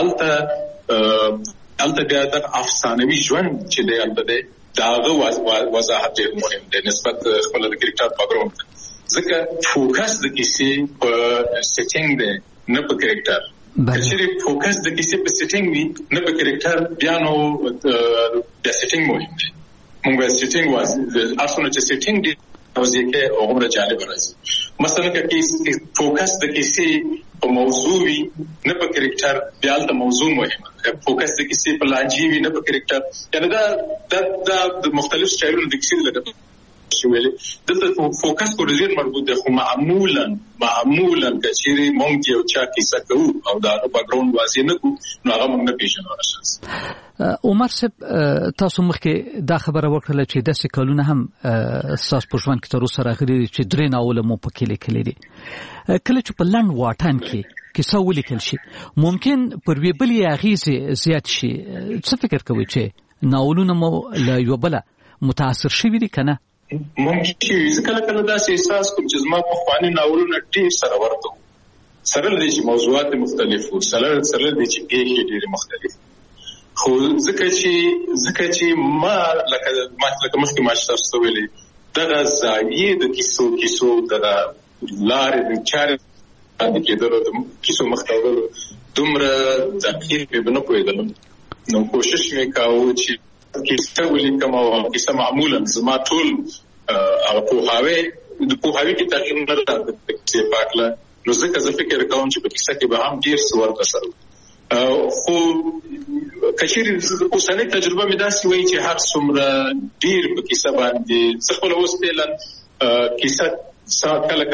هلته بیا دغه افسانوي ژوند چې دی هلته دی د هغه وضاحت ډېر مهم دی نسبت خپله د کرکټر بیکګراونډ ته ځکه فوکس د کیسې په سیټینګ دی نه په کرکټر که چېرې فوکس د کیسې په سیټینګ وي نه په کرکټر بیا نو د سیټینګ مهم دی موږ باید سیټینګ هر څومره چې سیټینګ ډېر توضیح کوي هغومره جالبه راځي مثلا که فوکس د کیسې په موضوع وي نه په کرکټر بیا هلته موضوع مهمه فوکس د کیسې په لانجې وي نه په کرکټر یعنې دا د مختلف سټایلونو د کیسې لکه ویلې دلته فوکس په ډېر مربوط دی خو معمولا که چېرې موږ یو چا کیسه کوو او د هغه بیکګراونډ واضح نه کړو نو هغه موږ نه پېژنو هغه شخص عمر صاحب تاسو مخکې دا خبره وکړله چې داسې کلونه هم ستاسو په ژوند کې تر اوسه راغلي دي چې 3 ناوله مو پکې لیکلي دي کله چې په لنډ واټن کې کیسه ولیکل شي ممکن پر یوې بلې اغېزې زیات شي څه فکر کوئ چې ناولونه مو له یوه بله متاثر شوي دي که نه ممکن شي زه کله داسې احساس کوم چې زما پخواني ناولونه ډېر سره ورته وو سره له دې چې موضوعات مختلف وو سره له دې چې پېښې ډېرې مختلف خو ځکه چې ما لکه مخکې ما چې تاسو ته ویلې دغه زاویې د کیسو دغه لارې د چارې باندې کېدلو د کیسو مخته وړلو دومره دقیق مې نه پوهېدلم نو کوشش مې کاوه چې کیسه ولیکم او کیسه معمولا زما ټول هغه پوهاوی کې تغییر نه راغلی د کیسې په هکله نو ځکه زه فکر کوم چې په کیسه کې به هم ډېر څه ورته سره خو که چېرې اوسنۍ تجربه مې داسې وایي چې هر څومره ډېر په کیسه باندې زه خپله اوس فعلا کیسه کله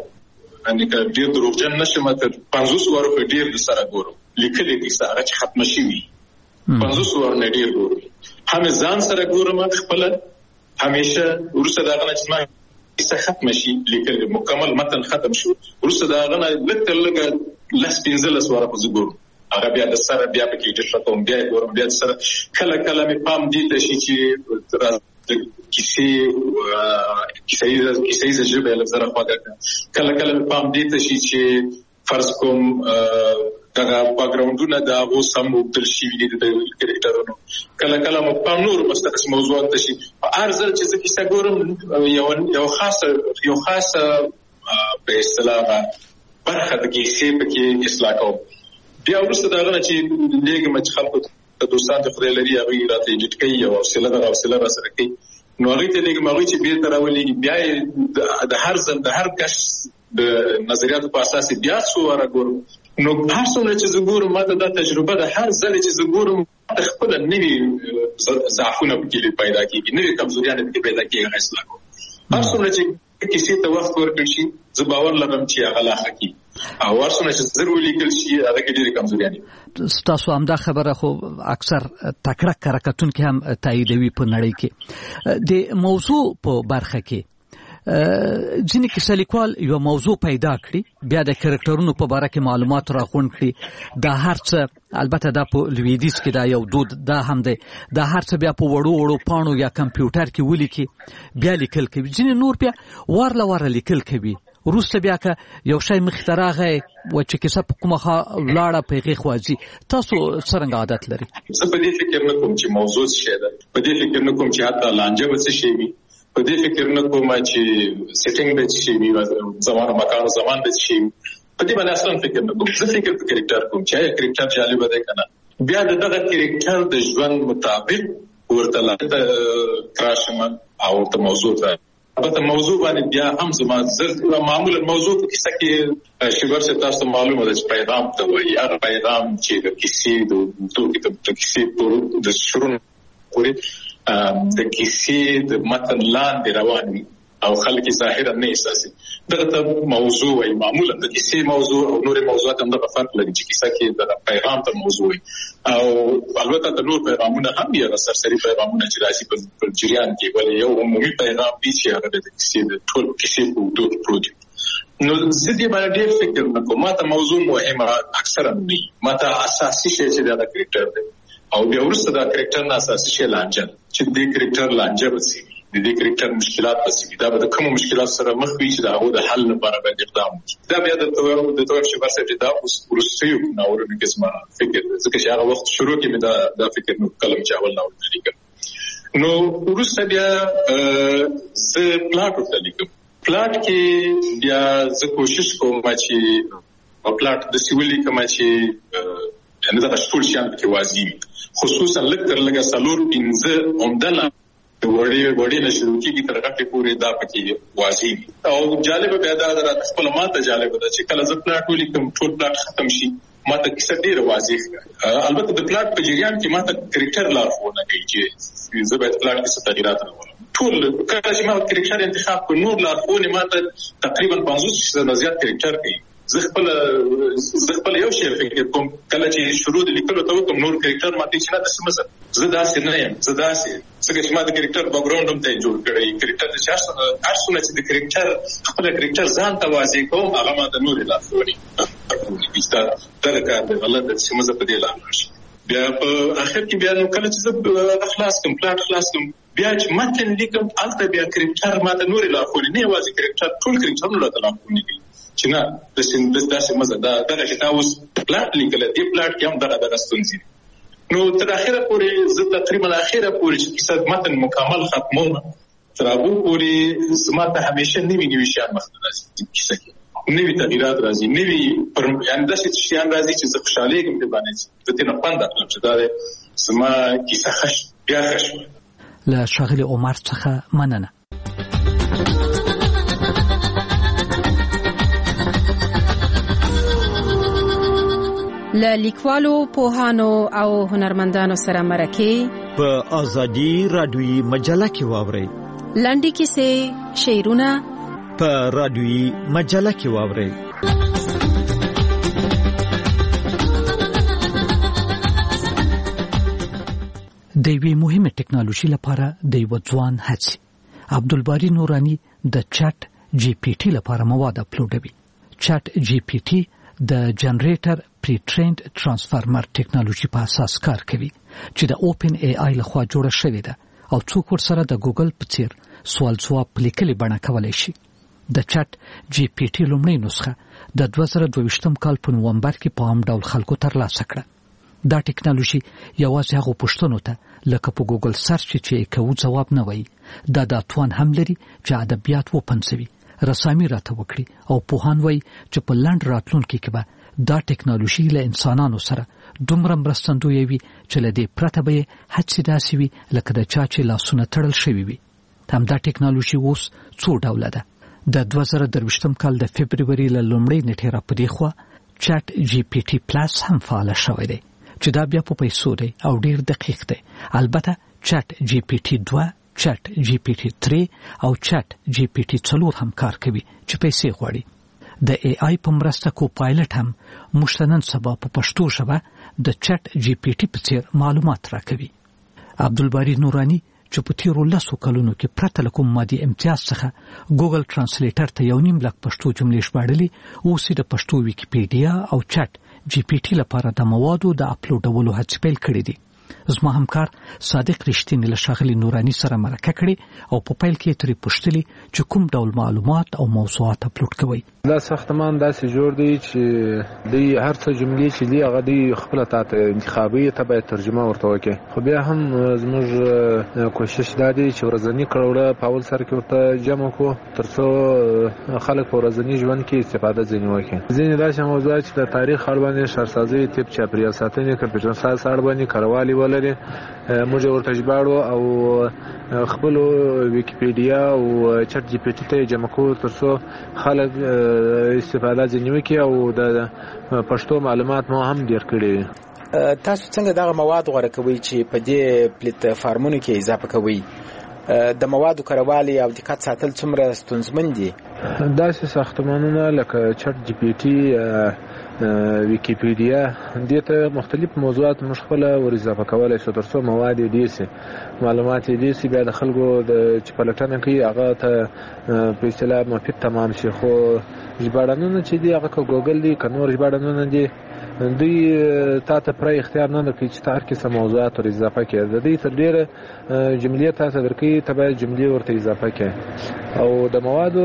ډېر دروغجن نه شم تر 50 وارو په ډېر د سره ګورم لیکلې کیسه هغه چې ختمه شوي 50 وارو نه ډېر ګورم هم ځان سره ګورم خپله همیشه وروسته د هغه نه چې زما کیسه ختمه شي لیکل مکمل متن ختم شو وروسته د هغه نه لږ تر لږه 10-15 واره په زه ګورم هغه بیا د سره بیا پکې ډېر کوم بیا یې ګورم بیا د سره کله مې پام دې ته شي چې کیسه ژبه لږ زره خواږه کله مې پام دې ته شي چې فرض کوم دغه بیکګراونډونه د هغو سم وکتل شوي دي د کرکټرونو کله مو پام نور مستقص موضوعات ته شي هر ځل چې زه کیسه ګورم یو خاصه په اصطلاح برخه د کیسې پکې اصلاح کوم بیا وروسته د هغه نه چې لېږم چې خلکو ته دوستان ته خدای لري هغوی راته ایډیټ کوي او حوصله راسره کوي نو هغوی ته لېږم هغوی چې بېرته راولېږي بیا یې د هر ځل د هر کس د نظریاتو په اساس بیا څو واره ګورم نو هر څومره چې زه ګورم ما ته دا تجربه ده هر ځل چې زه ګورم خپله نوي ضعفونه پکې پیدا کېږي نوي کمزوریانې پکې پیدا کېږي هغه اصلاح کوم هر څومره چې کیسې ته وخت ورکړل شي زه باور لرم چې هغه لا ښه کېږي او هر څومره چې زر ولیکل شي هغه کې ډېرې کمزوریانې ستاسو همدا خبره خو اکثر تکړه کره کتونکي هم تاییدوي په نړۍ کې د موضوع په برخه کې ځینې کیسه لیکوال یو موضوع پیدا کړي بیا د کرکټرونو په باره کې معلومات راغونډ کړي دا هر څه البته دا په لویدیځ کې دا یو دود دا هم دی دا هر څه بیا په وړو پاڼو یا کمپیوټر کې ولیکي بیا لیکل کوي ځینې نور بیا واره لیکل کوي وروسته بیا که یو شی مخې ته راغی و چې کیسه په کومه خوا ولاړه په هغې خوا ځي تاسو څرنګه عادت لرئ زه په دې فکر نه کوم چې موضوع څه شی ده په دې فکر نه کوم چې حتی لانجه به څه شی وي په دې فکر نه کوم چې سیټینګ به څه شی وي زمان به څه شی وي په دې باندې اصلا فکر نه کوم. زه فکر په کریکټر کوم چې کریکټر جالب دی کنه، بیا دغه کریکټر د ژوند مطابق ورته لاته کراشم او ورته موضوع ته البته موضوع باندې بیا هم زما زر معمولا موضوع په کیسه کې شیبر سے تاسو معلومه ده چې پیغام ته وایي، هغه پیغام چې د کیسې د کیسې د شروع پورې د کیسې د متن لاندې روان وي او خلک ظاهرا نه احساسي. دغه موضوع وایي معمولا د کیسې موضوع او نور موضوعات هم د فرق لري چې کیسه کې د پیغام ته موضوع وي او البته د نور پیغامونه هم یا سرسري پیغامونه چې راځي په جریان کې، ولې یو عمومي پیغام دی چې هغه د کیسې د ټول کیسې په دوه پروت. نو زه دې باندې ډېر فکر نه کوم. ماته موضوع مهمه اکثرا نه، ماته اساسي شی چې دا کریکټر دی او بیا وروسته دا کریکټر نه اساسي شی لانجه چې دې کریکټر لانجه وسی د دې کریکټر مشکلات پسې دا به کوم مشکلات سره مخ وي چې دا هغه د حل لپاره باید اقدام وکړي. دا بیا د توګه چې ورسره دا اوس ورسېو ناورونه کې زما فکر ځکه چې هغه وخت شروع کې مې دا فکر نو کلم چې اول ناور لیکم. نو ورسره بیا زه پلاټ ورته لیکم. پلاټ کې بیا زه کوشش کوم چې پلاټ د سیولي کما چې نه دا ټول شیان کې واضح خصوصا لکه لږه سالور انځ عمدله وړي نه شروع کیږي تر هغه پورې دا پکې واضح او جالب بیا دا درته خپل ماته جالب ده چې کله زه پلاټ ولیکم ټول پلاټ ختم شي ماته کیسه ډیره واضح. البته د پلاټ په جریان کې ماته کریکټر لارښوونه کوي چې زه باید پلاټ کې څه تغیرات راوړم. ټول کله چې ما کریکټر انتخاب کړ نور لارښوونه ماته تقریبا 50% زیات کریکټر کوي. زه خپل یو شی فکر کوم کله چې شروع د لیکلو ته وکم نور کریکټر ماته چې نه د سمزه زه داسې نه یم، زه داسې څنګه چې ما د کریکټر بیک ګراوند هم ته جوړ کړی کریکټر د هر چې د کریکټر خپل کریکټر ځان ته واضح کوم هغه ما د نور لارښوونې ایستا تر کار د غلط د سمزه په دې لاندې شي. بیا په اخر کې بیا نو کله چې خلاص کوم پلاټ خلاص کوم بیا چې متن لیکم البته بیا کریکټر ما د نور لارښوونې نه واضح کریکټر ټول کریکټر نو ته لارښوونې کوي چې نه د سندس داسې مزه دا چې تاسو پلاټ لیکل دی پلاټ کې هم دغه ستونزې. نو تر اخره پورې زه تقریبا اخره پورې چې کیسه متن مکمل ختموم تر هغه پورې زما ته همیشه نوي شیان مخته راځي، کیسه کې نوي تغیرات راځي، نوي یعنی داسې شیان راځي چې زه خوشاله یم په باندې د تیر خوند اخلم چې دا زما کیسه خش بیا خش. له شاغلي عمر څخه مننه. له لیکوالو پوهانو او هنرمندانو سره مرکه په ازادي رادیوي مجله کې واورئ. لنډي کیسې، شعرونه په رادیوي مجله کې واورئ. د یوې مهمه ټکنالوژي لپاره د یو ځوان هڅې عبدالباری نورانی د چټ جی پی ټی لپاره مواد اپلوډوي. چټ جی پی ټی د جنریټر پری ټرینډ ترانسفارمر ټکنالوژي په اساس کار کوي چې د اوپن ای آی لخوا جوړه شوې ده او څوک ورسره د ګوګل په څیر سوال ځواب په لیکلي بڼه کولای شي. د چټ جی پی ټی لومړی نسخه د 2022 کال په نومبر کې په عام ډول خلکو ترلاسه کړه. دا ټکنالوژي یوازې هغه پوښتنو ته لکه په ګوګل سرچ چې کوو ځواب نه وایي، دا توان هم لري چې ادبیات وپنځوي، رسامي راته وکړي او پوهان وایي چې په لاند راتلونکي کې به دا ټکنالوژي له انسانانو سره دومره مرستندوی وي چې له دې پرته به هڅې داسې وي لکه د چا چې لاسونه تړل شوي وي. همدا ټکنالوژي اوس څو ډوله ده. د 2023 کال د فبرवरी له لومړۍ نیټې را پدې خوا چټ جی پی ټی پلس هم فعال شوی دی چې دا بیا په پیسو دی او ډیر دقیق دی. البته چټ جی پی ټی 2 چټ جی پی ټی 3 او چټ جی پی ټی 4 هم کار کوي چې پیسې غواړي. د ای آی په مرسته کو پایلټ هم مشتنن سبا په پښتو ژبه د چټ جی پی ټی په څیر معلومات راکوي. عبدالباری نورانی چې په تیرو 10 کلونو کې پرته له کوم مادي امتیاز څخه ګوګل ترانسلیټر ته 1.5 لک پښتو جملې ژباړلې، اوس د پښتو ویکیپیډیا او چټ جی پی ټی لپاره د موادو د اپلوډولو هڅې پیل کړې دي. زما همکار صادق رښتینی له ښاغلي نوراني سره مرکه کړې او په پیل کې ترې پوښتلي چې کوم ډول معلومات او موضوعات اپلوډ کوي. دا ساختمان داسې جوړ دی چې دوی هر څه جملې چې دي هغه دوی خپله تاته انتخابي ته باید ترجمه ورته وکړي. خو بیا هم زموږ کوشش دا دی چې ورځني کړوړه په اول سر کې ورته جمع کړو تر څو خلک په ورځني ژوند کې استفاده ځینې وکړي. ځینې داسې موضوعات چې د تاریخ اړوند ښارسازۍ طب چاپیریال ساتنې کمپیوټر ساینس اړوند کاروالي ولري موږ ورته ژباړو او خپل ویکیپیډیا او چټ جی پی ټي ته جمع کوو تر څو خلک استفاده ځینې وکړي او د پښتو معلومات مو هم ډېر کړي. تاسو څنګه دغه مواد غوره کوئ چې په دې پلیټ فارمونو کې اضافه کوئ؟ د موادو کاروالی او دقت ساتل څومره ستونزمن دي؟ داسې ساختمانونه لکه چټ جی پی ټي ویکیپیډیا دې ته مختلف موضوعات موږ خپله ور اضافه کولی شو تر څو مواد یې ډېر سي معلومات یې ډېر سي بیا د خلکو چې پلټنه کوي هغه ته په اصطلاح مفید تمام شي. خو ژباړنونه چې دي هغه که ګوګل دي که نور ژباړنونه دي دوی تاته پوره اختیار نه درکوي چې ته هر قسم موضوعات ور اضافه کړې. د دوی تر ډېره جملې تاسو درکوي ته باید جملې ورته اضافه کړې او د موادو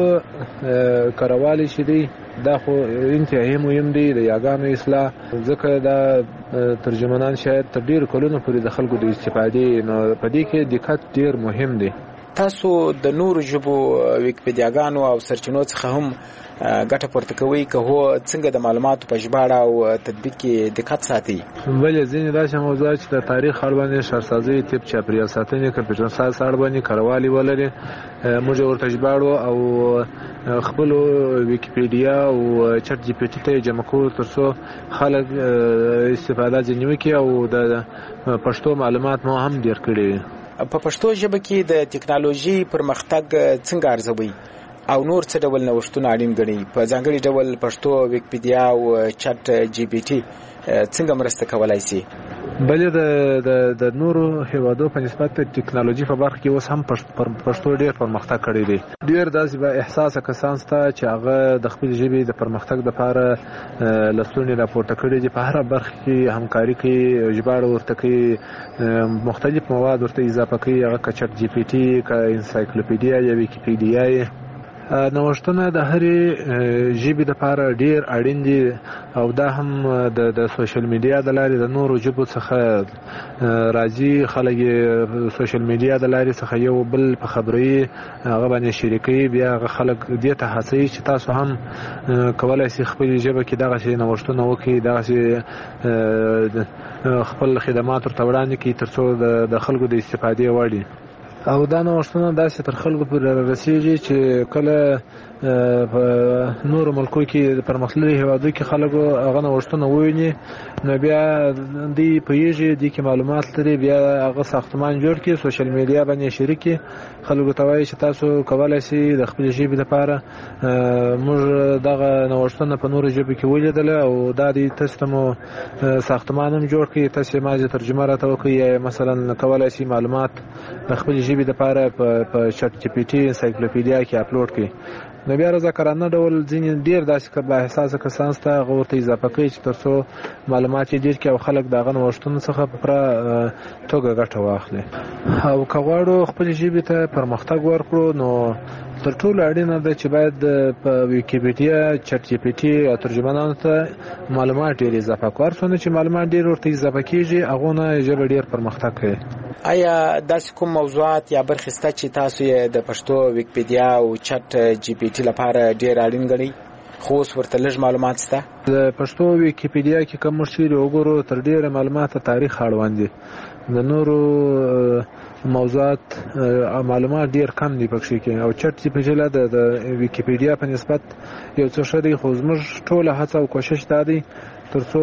کاروالی چې دی دا خو انتهایی مهم دی د یاګانو اصلاح ځکه دا ترجمانان شاید تر ډېرو کلونو پورې د خلکو د استفادې نو په دې کې دقت ډېر مهم دی. تاسو د نورو ژبو ویکیپیډیاګانو او سرچینو څخه هم ګټه پورته کوئ که هو څنګه د معلوماتو په ژباړه او تطبیق کې دقت ساتي؟ ولې ځینې داسې موضوعات چې د تاریخ اړوند ښارسازۍ طب چاپیریال ساتنې کمپیوټر ساینس اړوند کاروالي ولري موږ ورته ژباړو او خپلو ویکیپیډیا او چټ جی پی ټي ته جمع کوو تر څو خلک استفاده ځینې وکړي او د پښتو معلومات مو هم ډېر کړي. په پښتو ژبه کې د ټکنالوژي پرمختګ څنګه ارزوي او نور څه ډول نوښتونه اړین ګڼي؟ په ځانګړي ډول پښتو ویکیپیډیا او چټ جی پی ټي څنګه مرسته کولای شي؟ بلې د نورو هیوادو په نسبت ټکنالوژي په برخه کې اوس هم پښتو ډېر پرمختګ کړی دی. ډېر داسې با احساسه کسان شته چې هغه د خپل ژبې د پرمختګ لپاره لستوڼي راپورته کړي دي. په هره برخه کې همکاري کوي ژباړه ورته کوي مختلف مواد ورته اضافه کوي هغه که چټ جی پی ټي که انسایکلوپیډیا یا ویکیپیډیا یې نوښتونه د هرې ژبې لپاره ډېر اړین دي او دا هم د سوشل میډیا د لارې د نورو ژبو څخه راځي. خلک یې سوشل میډیا د لارې څخه یو بل په خبري هغه باندې شریکوي بیا هغه خلک دې ته هڅوي چې تاسو هم کولی شئ خپلې ژبه کې دغسې نوښتونه وکړئ دغسې خپل خدمات ورته وړاندې کړي تر څو د خلکو د استفادې وړ وي. او دا نوښتونه داسې تر خلکو پورې رسېږي چې کله په نورو ملکو کې د پرمختللي هېوادو کې خلکو هغه نوښتونه وویني نو بیا دوی پوهېږي دوی کې معلومات لري بیا هغه ساختمان جوړ کړي سوشل میډیا باندې شریک کړي خلکو ته وایي چې تاسو کولی شئ د خپلې ژبې لپاره موږ دغه نوښتونه په نورو ژبو کې ولیدله او دا دی تاسو ته مو ساختمان هم جوړ کړي تاسو یې مازې ترجمه راته وکړئ یا مثلا کولی شئ معلومات د خپلې ژبې لپاره په چټ جی پی ټي انسایکلوپیډیا کې اپلوډ کړي. نو بیا رضاکارانه ډول ځینې ډېر داسې با احساسه کسان شته هغه ورته اضافه کوي چې تر څو معلومات یې ډېر کړي او خلک د هغه نوښتونو څخه په پوره توګه ګټه واخلي. او که غواړو خپلې ژبې ته پرمختګ ورکړو نو تر ټولو اړینه ده چې باید په ویکیپیډیا چټ جی پی ټي او ترجمانانو ته معلومات ډېر اضافه کړو. هر څومره چې معلومات ډېر ورته اضافه کېږي هغونه ژبه ډېر پرمختګ کوي. آیا داسې کوم موضوعات یا برخې شته چې تاسو یې د پښتو ویکیپیډیا او چټ جی پی ټي لپاره ډېر اړین ګڼئ خو اوس ورته لږ معلومات شته؟ د پښتو ویکیپیډیا کې کوم چیرې وګورو تر ډېره معلومات تاریخ اړوند دي د نورو موضوعات معلومات ډېر کم دي پکښې کې او چټ جی پی ټي د ویکیپیډیا په نسبت یو څه ښه دی خو زموږ ټوله هڅه او کوشش دا دی ترڅو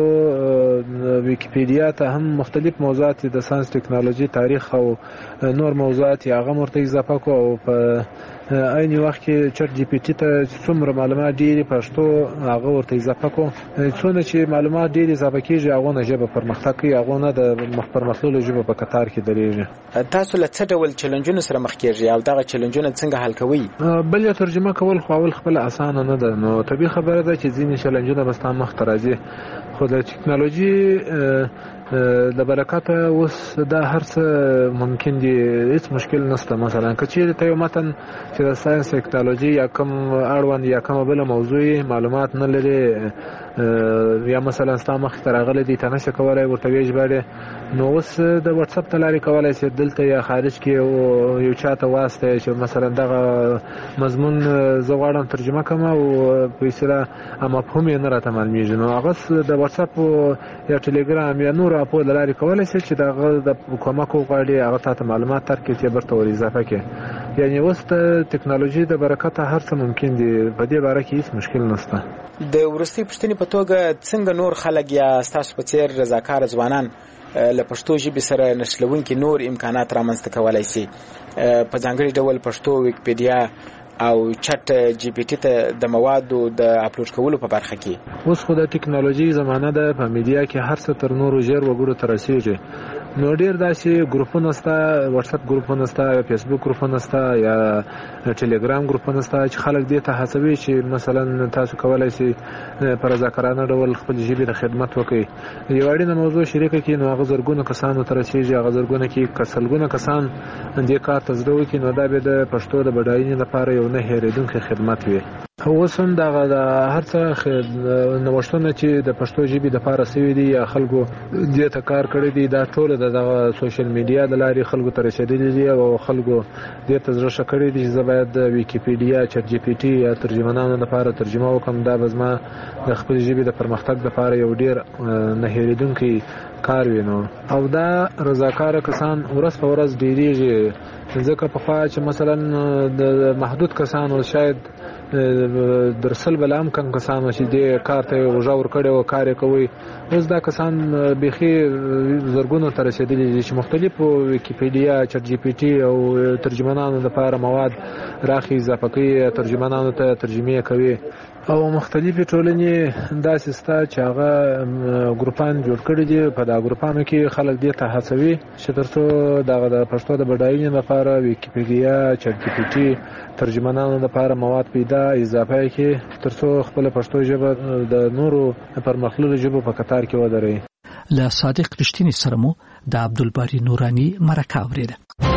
ویکیپیډیا ته هم مختلف موضوعات د ساینس ټکنالوژي تاریخ او نور موضوعات یې هغه ورته اضافه کړو او په عین وخت کې چټ جی پی ټي ته څومره معلومات ډېرې پښتو هغه ورته اضافه کړو څونه چې معلومات ډېر اضافه کېږي هغونه ژبه پرمختګ کوي هغونه د پرمختللو ژبو په کتار کې درېږي. تاسو له څه ډول چلنجونو سره مخ کېږئ او دغه چلنجونه څنګه حل کوئ؟ بل یې ترجمه کول خو اول خپله اسانه نه ده نو طبیعي خبره ده چې ځینې چلنجونه به ستا مخ ته راځي خو د ټکنالوژي د برکت اوس دا هر څه ممکن دي، هیڅ مشکل نشته. مثلا که چیرې ته یو متن چې د ساينس ټیکنالوژي یا کوم اړوند یا کوم بل موضوع معلومات نه لري یا مثلا ستا مخې ته راغلی دی، ته نشې کولی ورته وژباړې، نو اوس د واتس اپ ته لارې کولی شې دلته یا خارج کې یو چا ته واستوې چې مثلا دغه مضمون زه غواړم ترجمه کړم او په اصطلاح مفهوم یې نه راته معلومېږي، نو هغه د واتس اپ یا ټلګرام یا نور اپو له لارې کولی شې چې دغه د کومک وغواړي، هغه تا ته معلومات درکړي چې برته ور اضافه کړي. یعنې اوس د ټکنالوژي د برکته هر څه ممکن دي، په دې باره کې هیڅ مشکل نشته. د وروستۍ پوښتنې په توګه څنګه نور خلک یا ستاسو په څېر رضاکاره ځوانان له پښتو ژبې سره نښلونکي نور امکانات رامنځته کولی شي، په ځانګړي ډول پښتو ویکیپیډیا او چټ جی پی ټي ته د موادو د اپلوډ کولو په برخه کې؟ اوس خو د ټکنالوژي زمانه ده، په میډیا کې هر څه تر نورو ژر وګړو ته رسېږي، نو ډېر داسې ګروپونه شته، واتس اپ ګروپونه شته، یا فیسبوک ګروپونه شته، یا ټلګرام ګروپونه شته چې خلک دې ته هڅوي چې مثلا تاسو کولی شئ په رضاکارانه ډول خپل ژبې د خدمت وکړئ، یو اړینه موضوع شریکه کړي، نو هغه زرګونه کسانو ته رسېږي، هغه زرګونه کې که سلګونه کسان دې کار ته زړه وکړي، نو دا به د پښتو د بډاینې لپاره یو نه هېرېدونکی خدمت وي. اوس هم دغه د هر څه نوښتونه چې د پښتو ژبې دپاره سوي دي یا خلکو دې ته کار کړی دی، دا ټول د دغه سوشل میډیا د لارې خلکو ته رسېدلي دي او خلکو دې ته زړه ښه کړی دی چې زه باید د ویکیپیډیا، چټ جی پی ټي یا ترجمانانو لپاره ترجمه وکړم، دا به زما د خپل ژبې د پرمختګ لپاره یو ډېر نه هېرېدونکی کار وي. نو او دا رضاکاره کسان ورځ په ورځ ډېرېږي، ځکه پخوا چې مثلا د محدود کسانو شاید درسل بل هم کم کسانو چې دې کار ته غوږه ورکړې او کار یې کوي، اوس دا کسان بیخي زرګونو ته رسېدلي دي چې مختلفو ویکیپیډیا، چټ جی پی ټي او ترجمانانو لپاره مواد راخي اضافه کوي، ترجمانانو ته ترجمې کوي، او مختلفې ټولنې داسې شته چې هغه ګروپان جوړ کړي دي، په دا ګروپانو کې خلک دې ته هڅوي چې تر څو دغه د پښتو د بډاینې لپاره ویکیپیډیا، چټ جی پی ټي، ترجمانانو لپاره مواد پیدا اضافه کړي، تر څو خپل پښتو ژبه د نورو پرمختللو ژبو په قطار کې ودروي. له صادق رښتیني سره مو د عبدالباری نورانی مرکه اوریده.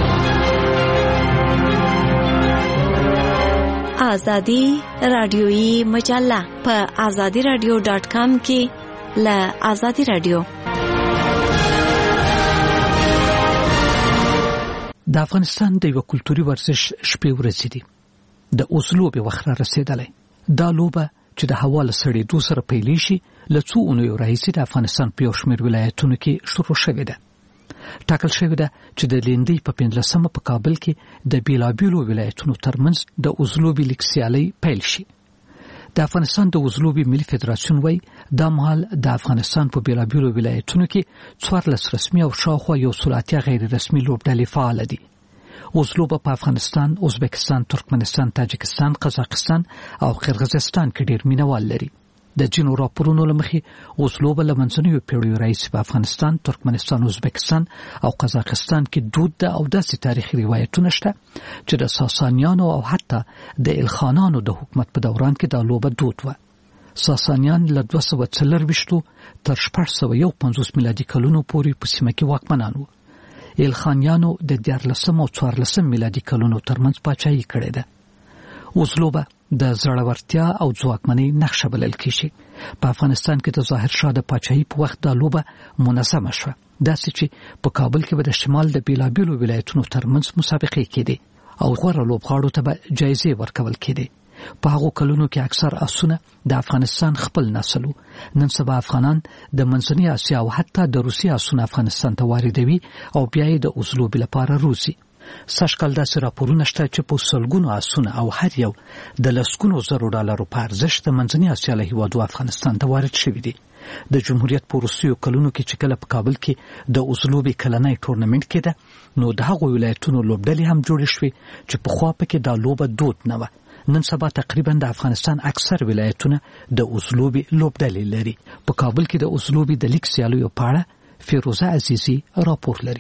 آزادی رادیویی مجله په azadiradio.com کې له آزادی رادیو. د افغانستان د یو کلتوري ورزش شپې ورځې دي. د اوس لوبې وخت را رسېدلی. دا لوبه چې د هوا له سړېدو سره پیلې شي له څو اونیو راهیسې د افغانستان په یو شمېر ولایتونو کې شروع شوې ده. ټاکل شوې ده چې د لیندۍ په 15مه په کابل کې د بیلابیلو ولایتونو ترمنځ د اوزلوبې لیګ سیالۍ پیل شي. د افغانستان د اوزلوبې ملي فدراسیون وایي دا مهال د افغانستان په بیلابیلو ولایتونو کې 14 رسمي او شاوخوا 180 غیر رسمي لوبډلې فعال دي. اوزلوبه په افغانستان، ازبکستان، ترکمنستان، تاجکستان، قزاقستان او قرغیزستان کې ډېر مینوال لري. د جنو راپورونو لمخې اوزلوبه له منځنیو پیړیو راهیسې په افغانستان، ترکمنستان، ازبکستان او قزاقستان کې دود ده او داسې تاریخي روایتونه شته چې د ساسانیانو او حتی د الخانانو د حکومت په دوران کې دا لوبه دود و. ساسانیان له 240 تر 651 میلادي کلونو پورې په سیمه کې واکمنان وو. الخانیانو د 14 او 14 میلادي کلونو ترمنځ پاچاهي کړې ده. اوزلوبه د زړورتیا او ځواکمنۍ نقشه بلل کېږي. په افغانستان کې د ظاهر شاه د پاچاهۍ په وخت دا لوبه منظمه شوه، داسې چې په کابل کې به د شمال د بیلابیلو ولایتونو ترمنځ مسابقې کېدې او غوره لوبغاړو ته به جایزې ورکول کېدې. په هغو کلونو کې اکثر آسونه د افغانستان خپل نسل وو. نن سبا افغانان د منځنۍ اسیا او حتی د روسیې آسونه افغانستان ته واردوي او بیا یې د اوزلوبې لپاره روزي. سږکال داسې راپورونه شته چې په سلګونو آسونه او هر یو د لسګونو زرو ډالرو په ارزښت د منځنۍ اسیا له هیوادو افغانستان ته وارد شوي دي. د جمهوریت په وروستیو کلونو کې چې کله په کابل کې د اوزلوبې کلنی ټورنمنټ کېده، نو د هغو ولایتونو لوبډلې هم جوړې شوې چې پخوا پکې دا لوبه دود نه وه. نن سبا تقریبا د افغانستان اکثر ولایتونه د اوزلوبې لوبډلې لري. په کابل کې د اوزلوبې د لیګ سیالیو په اړه فیروزه عزیزي راپور لري.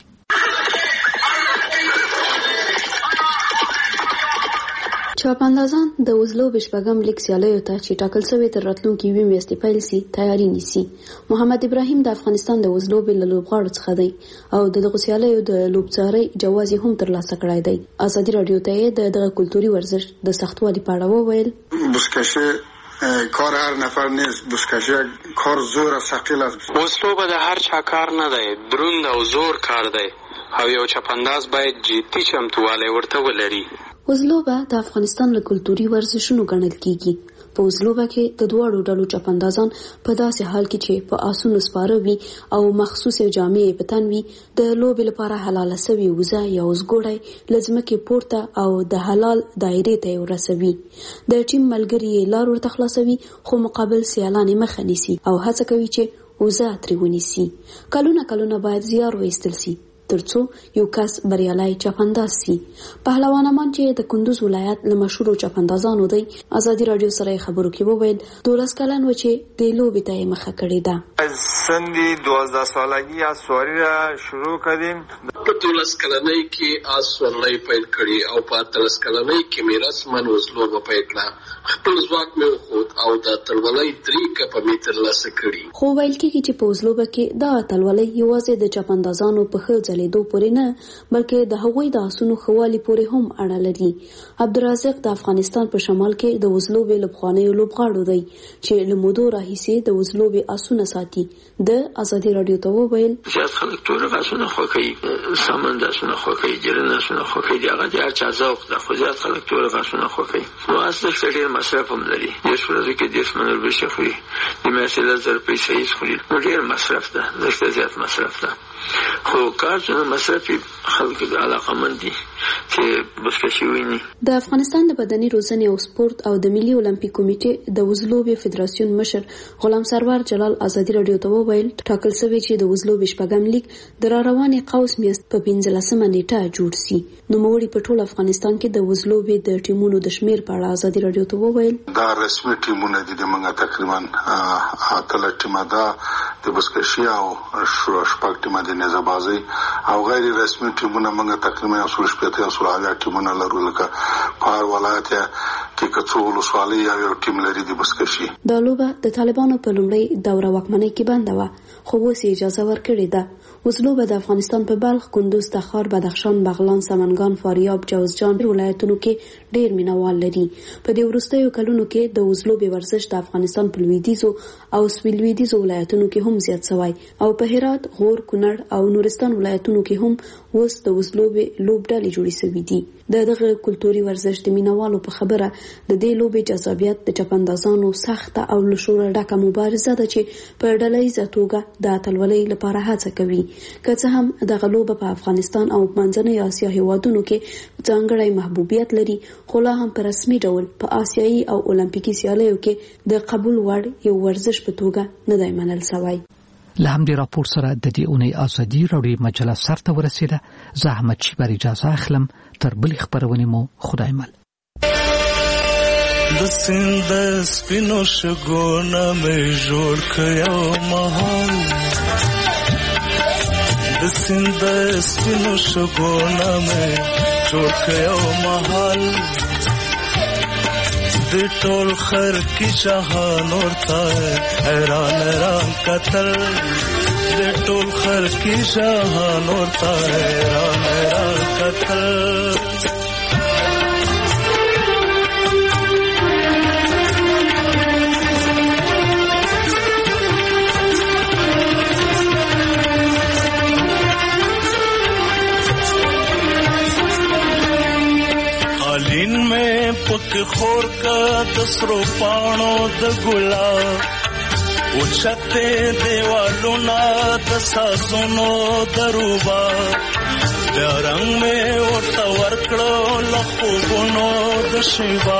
چاپاندازان د وزلو بشپږم لیک سیالیو ته چې ټاکل شوی تر راتلونکي 20 میاشتې پیل سي تیاری نیسي. محمد ابراهیم د افغانستان د وزلو بل لوبغاړو څخه دی او دغه سیالیو د لوبڅاري جواز هم ترلاسه کړی دی. ازادي رادیو ته د کلتوري ورزش د سختوالي په اړه وویل. بسکشه کار هر نفر نیست، بسکشه کار زور و ثقیل است. وزلو به د هر چا کار نه دی، دروند او زور کار دی او یو چاپانداز باید جدي چمتووالی ورته ولري. وزلوبه د افغانستان له کلتوري ورزشونو ګڼل کیږي. په وزلوبه کې د دوړو ډلو چاپاندازان په داسې حال کې چې په آسونو سپاره وي او مخصوصه جامې په تن وي د لوبې لپاره حلاله سوي وزه یا وزګوړی لزمکه پورته او د حلال دایره ته ورسوي. د ټیم ملګری لار ورته خلاصوي خو مقابل سیالان مخه نیسي او هڅه کوي چې وزه ترې ونیسي. کلونه باید زیار وایستل سي ترڅو یو کس بریالي چاپانداز سي. پهلوان امان چې د کندوز ولایت له مشهور چاپاندازانو دی ازادي رادیو سره خبرو کې وویل 12 کلن و چې د لوبې ته مخه کړې ده. سندي 12 سالګي از سواری را شروع کړم. په 12 کلنۍ کې از سواری پیل کړی او په 13 کلنۍ کې مې رسمن وزلوبه پیل کړه. خپل ځواک مې وخت او د تلولۍ 3 کپ متر لاسه کړی. خو ویل کېږي چې په وزلوبه کې دا تلولۍ یوازې د چاپاندازانو په خځه لیدو پورې نه بلکې د هغوی د آسونو خوالي پورې هم اړه لري. عبدالرزاق د افغانستان په شمال کې د وزلوبې لوبخانې لوبغاړو دی چې له مودو راهیسې د وزلوبې آسونه ساتي. د ازادي رادیو ته وویل زیات خلک ټول آسونه خوښوي، سامان د آسونه خوښوي، جرن آسونه خوښوي، هغه د هر چا ذوق ده خو زیات خلک ټول آسونه خوښوي. نو اصل ډېر مصرف هم لري. د ورځې کې 10 منل بشه خوري، د میاشتې 1000 پیسې خوري. نو ډېر مصرف ده، ډېر زیات مصرف ده. خو کار چې مصرفي خلک د علاقمند دي چې بسکشي ویني. د افغانستان د بدني روزنې او سپورت او د ملي اولمپیک کمیټې د وزلوبې فدراسیون مشر غلام سرور جلال ازادي رادیو ته وویل ټاکل شوی چې د وزلوبې شپږم لیگ د روانې قوس میاشت په 15مه نیټه جوړ شي. نو موږ په ټول افغانستان کې د وزلوبې د ټیمونو د شمیر په اړه ازادي رادیو ته وویل دا رسمي ټیمونه دي د منګه تقریبا اتل ټیمه ده د بسکشي او شپږ ټیمه د نزابازي او غیر رسمي ټیمونه منګه تقریبا 180 ټیمونه لرو لکه په ولایت کې کڅو ولسوالۍ یو ټیم لري د بسکشي. دا لوبه د طالبانو په لومړۍ دوره واکمنۍ کې بنده و خو اوس اجازه ورکړې ده. وزلوبه د افغانستان په بلخ، کندوز، تخار، بدخشان، بغلان، سمنګان، فاریاب، جوزجان ولایتونو کې ډېر مینوال لري. په دې وروستیو کلونو کې د وزلوبې ورزش د افغانستان په لویدیځو او سویل لویدیځو ولایتونو کې هم زیات شوی او په هرات، غور، کونړ او نورستان ولایتونو کې هم اوس د وزلوبې لوبډلې جوړې شوې دي. دغه کلتوري ورزش د مینوالو په خبره د دې لوبې جذابیت د چاپاندازانو سخته او له شوره ډکه مبارزه ده چې په ډلهییزه توګه د اتلولۍ لپاره هڅه کوي. که څه هم دغه لوبه په افغانستان او منځنۍ اسیا هیوادونو کې ځانګړی محبوبیت لري خو لا هم په رسمي ډول په آسیایي او اولمپیکي سیالیو کې د قبول وړ یو ورزش په توګه نه دی منل شوی. له همدې راپور سره د دې اونۍ ازادي راډیو مجله سرته ورسېده. زه احمد شیبر اجازه اخلم. تر بلې خبرونې مو خدای مل. د سیند سپینو شګونه مې جوړ کړو مهال، د سیند سپینو شګونه مې جوړ کړو مهال، د ټول خر کی شهان ورته حیران قتل، د ټول خر کی شهان ورته حیران قتل. قالین میں پک خور کا دسرو پانو د گلاب اوچھتے دیوالوں نا دساسونو دروبا بیا رنگ میں ورتا ورکڑو لخوبونو دشیبا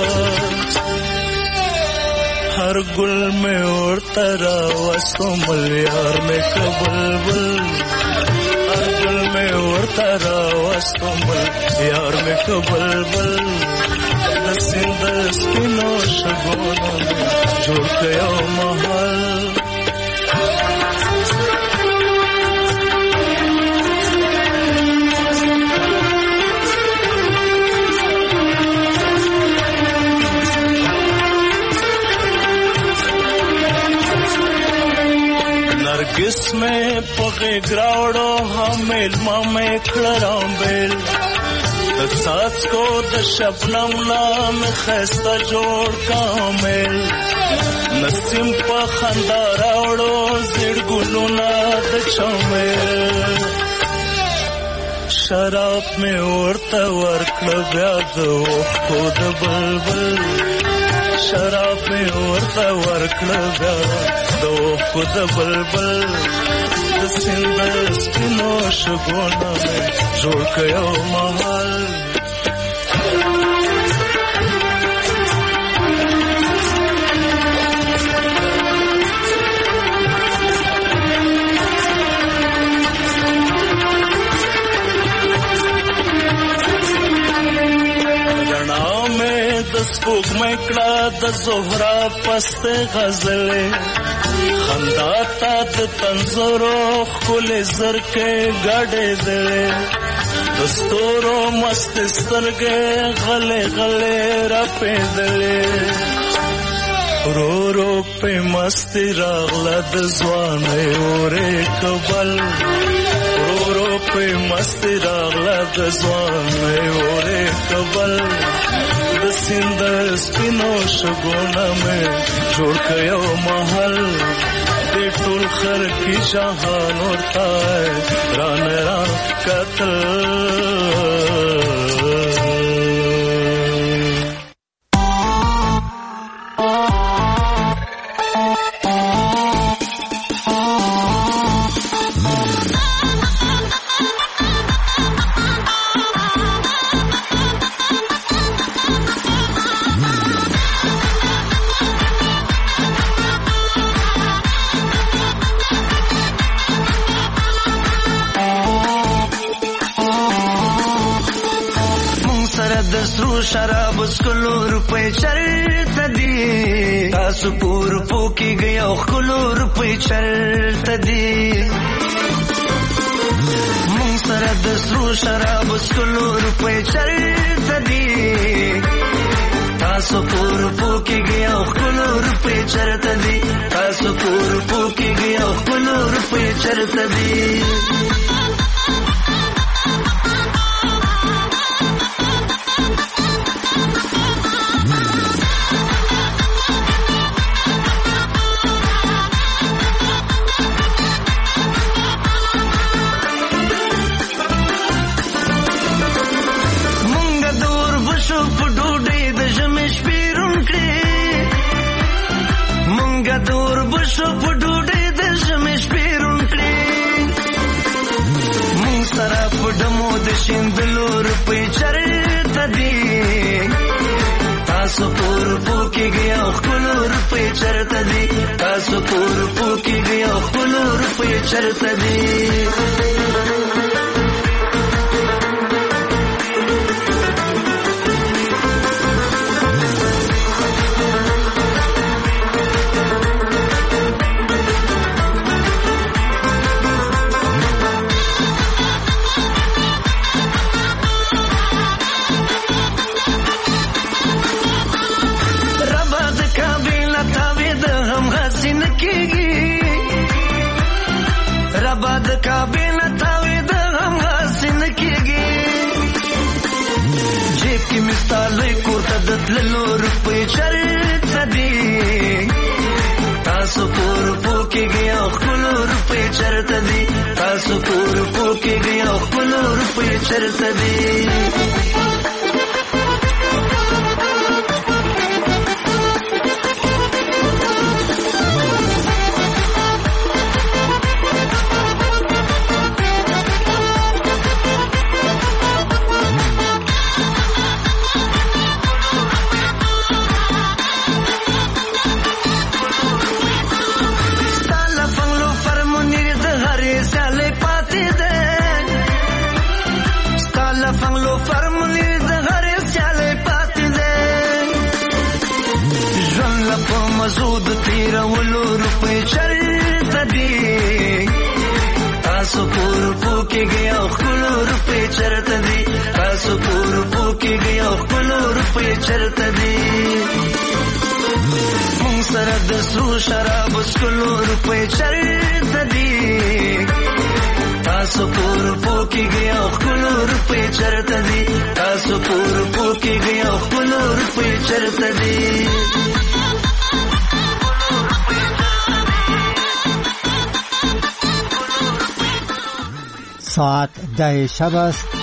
ہر گل میں ورتا راوستو ملیار میں کبلبل ہر گل میں ورتا راوستو ملیار میں کبلبل دسند سپینو شگونو جوړ کړو محل. में पगे ग्रावड़ो हमेल मामे खड़रांबेल सास को द शबनम नाम खस्ता जोड़ कामेल नसीम पा खंदा रावड़ो जिड़ गुलुना द चमेल शराब में उड़ता वर्कड़ ब्यादो खुद बलबल शराब में उड़ता वर्कड़ ब्यादो खुद बलबल सिंदर स्पिनोश गोना में जोड़ कयो महल स्पूक में कड़ा द जोहरा पस्ते गजले खंदाता द तंजरो खुले जर के गाड़े दे दस्तोरो मस्त सरगे गले गले रपे दले रो रो पे मस्ती रागलद जवाने ओरे कबल रो रो पे मस्ती रागलद जवाने ओरे कबल सिंदर स्पिनोश गोना में जोड़ कयो महल दे टुल खर की जहान होता है रान रान कत्ल शराब स्कूलो रुपए चलता दी तासु पूर पोकी गया खुलो रुपए चलता दी मुंसरद स्रू शराब स्कूलो रुपए चलता दी तासु पूर पोकी गया खुलो रुपए चलता दी तासु पूर पोकी गया खुलो रुपए चलता दी शिंदलूर पे चलता दी तासु पूर्व की गया खुलूर पे चलता दी तासु पूर्व की गया खुलूर पे चलता दी रबाद का बिना थावे दम हासिन कीगी जेब की मिसाल को तदत लो रुपए चलता दी तासु पूर्व की गया खुलो रुपए चलता दी तासु पूर्व की गया खुलो रुपए चलता दी मसूद तेरा वलो रुपए चलता दी तासु पूर्व के गया खुलो रुपए चलता दी तासु पूर्व के गया खुलो रुपए चलता दी मुंसरद सू शराब स्कूलो रुपए चलता दी تاسو پور پوکیږي او خپل روپې چرته دي تاسو پور پوکیږي او خپل روپې چرته دي ساعت 10 شب است.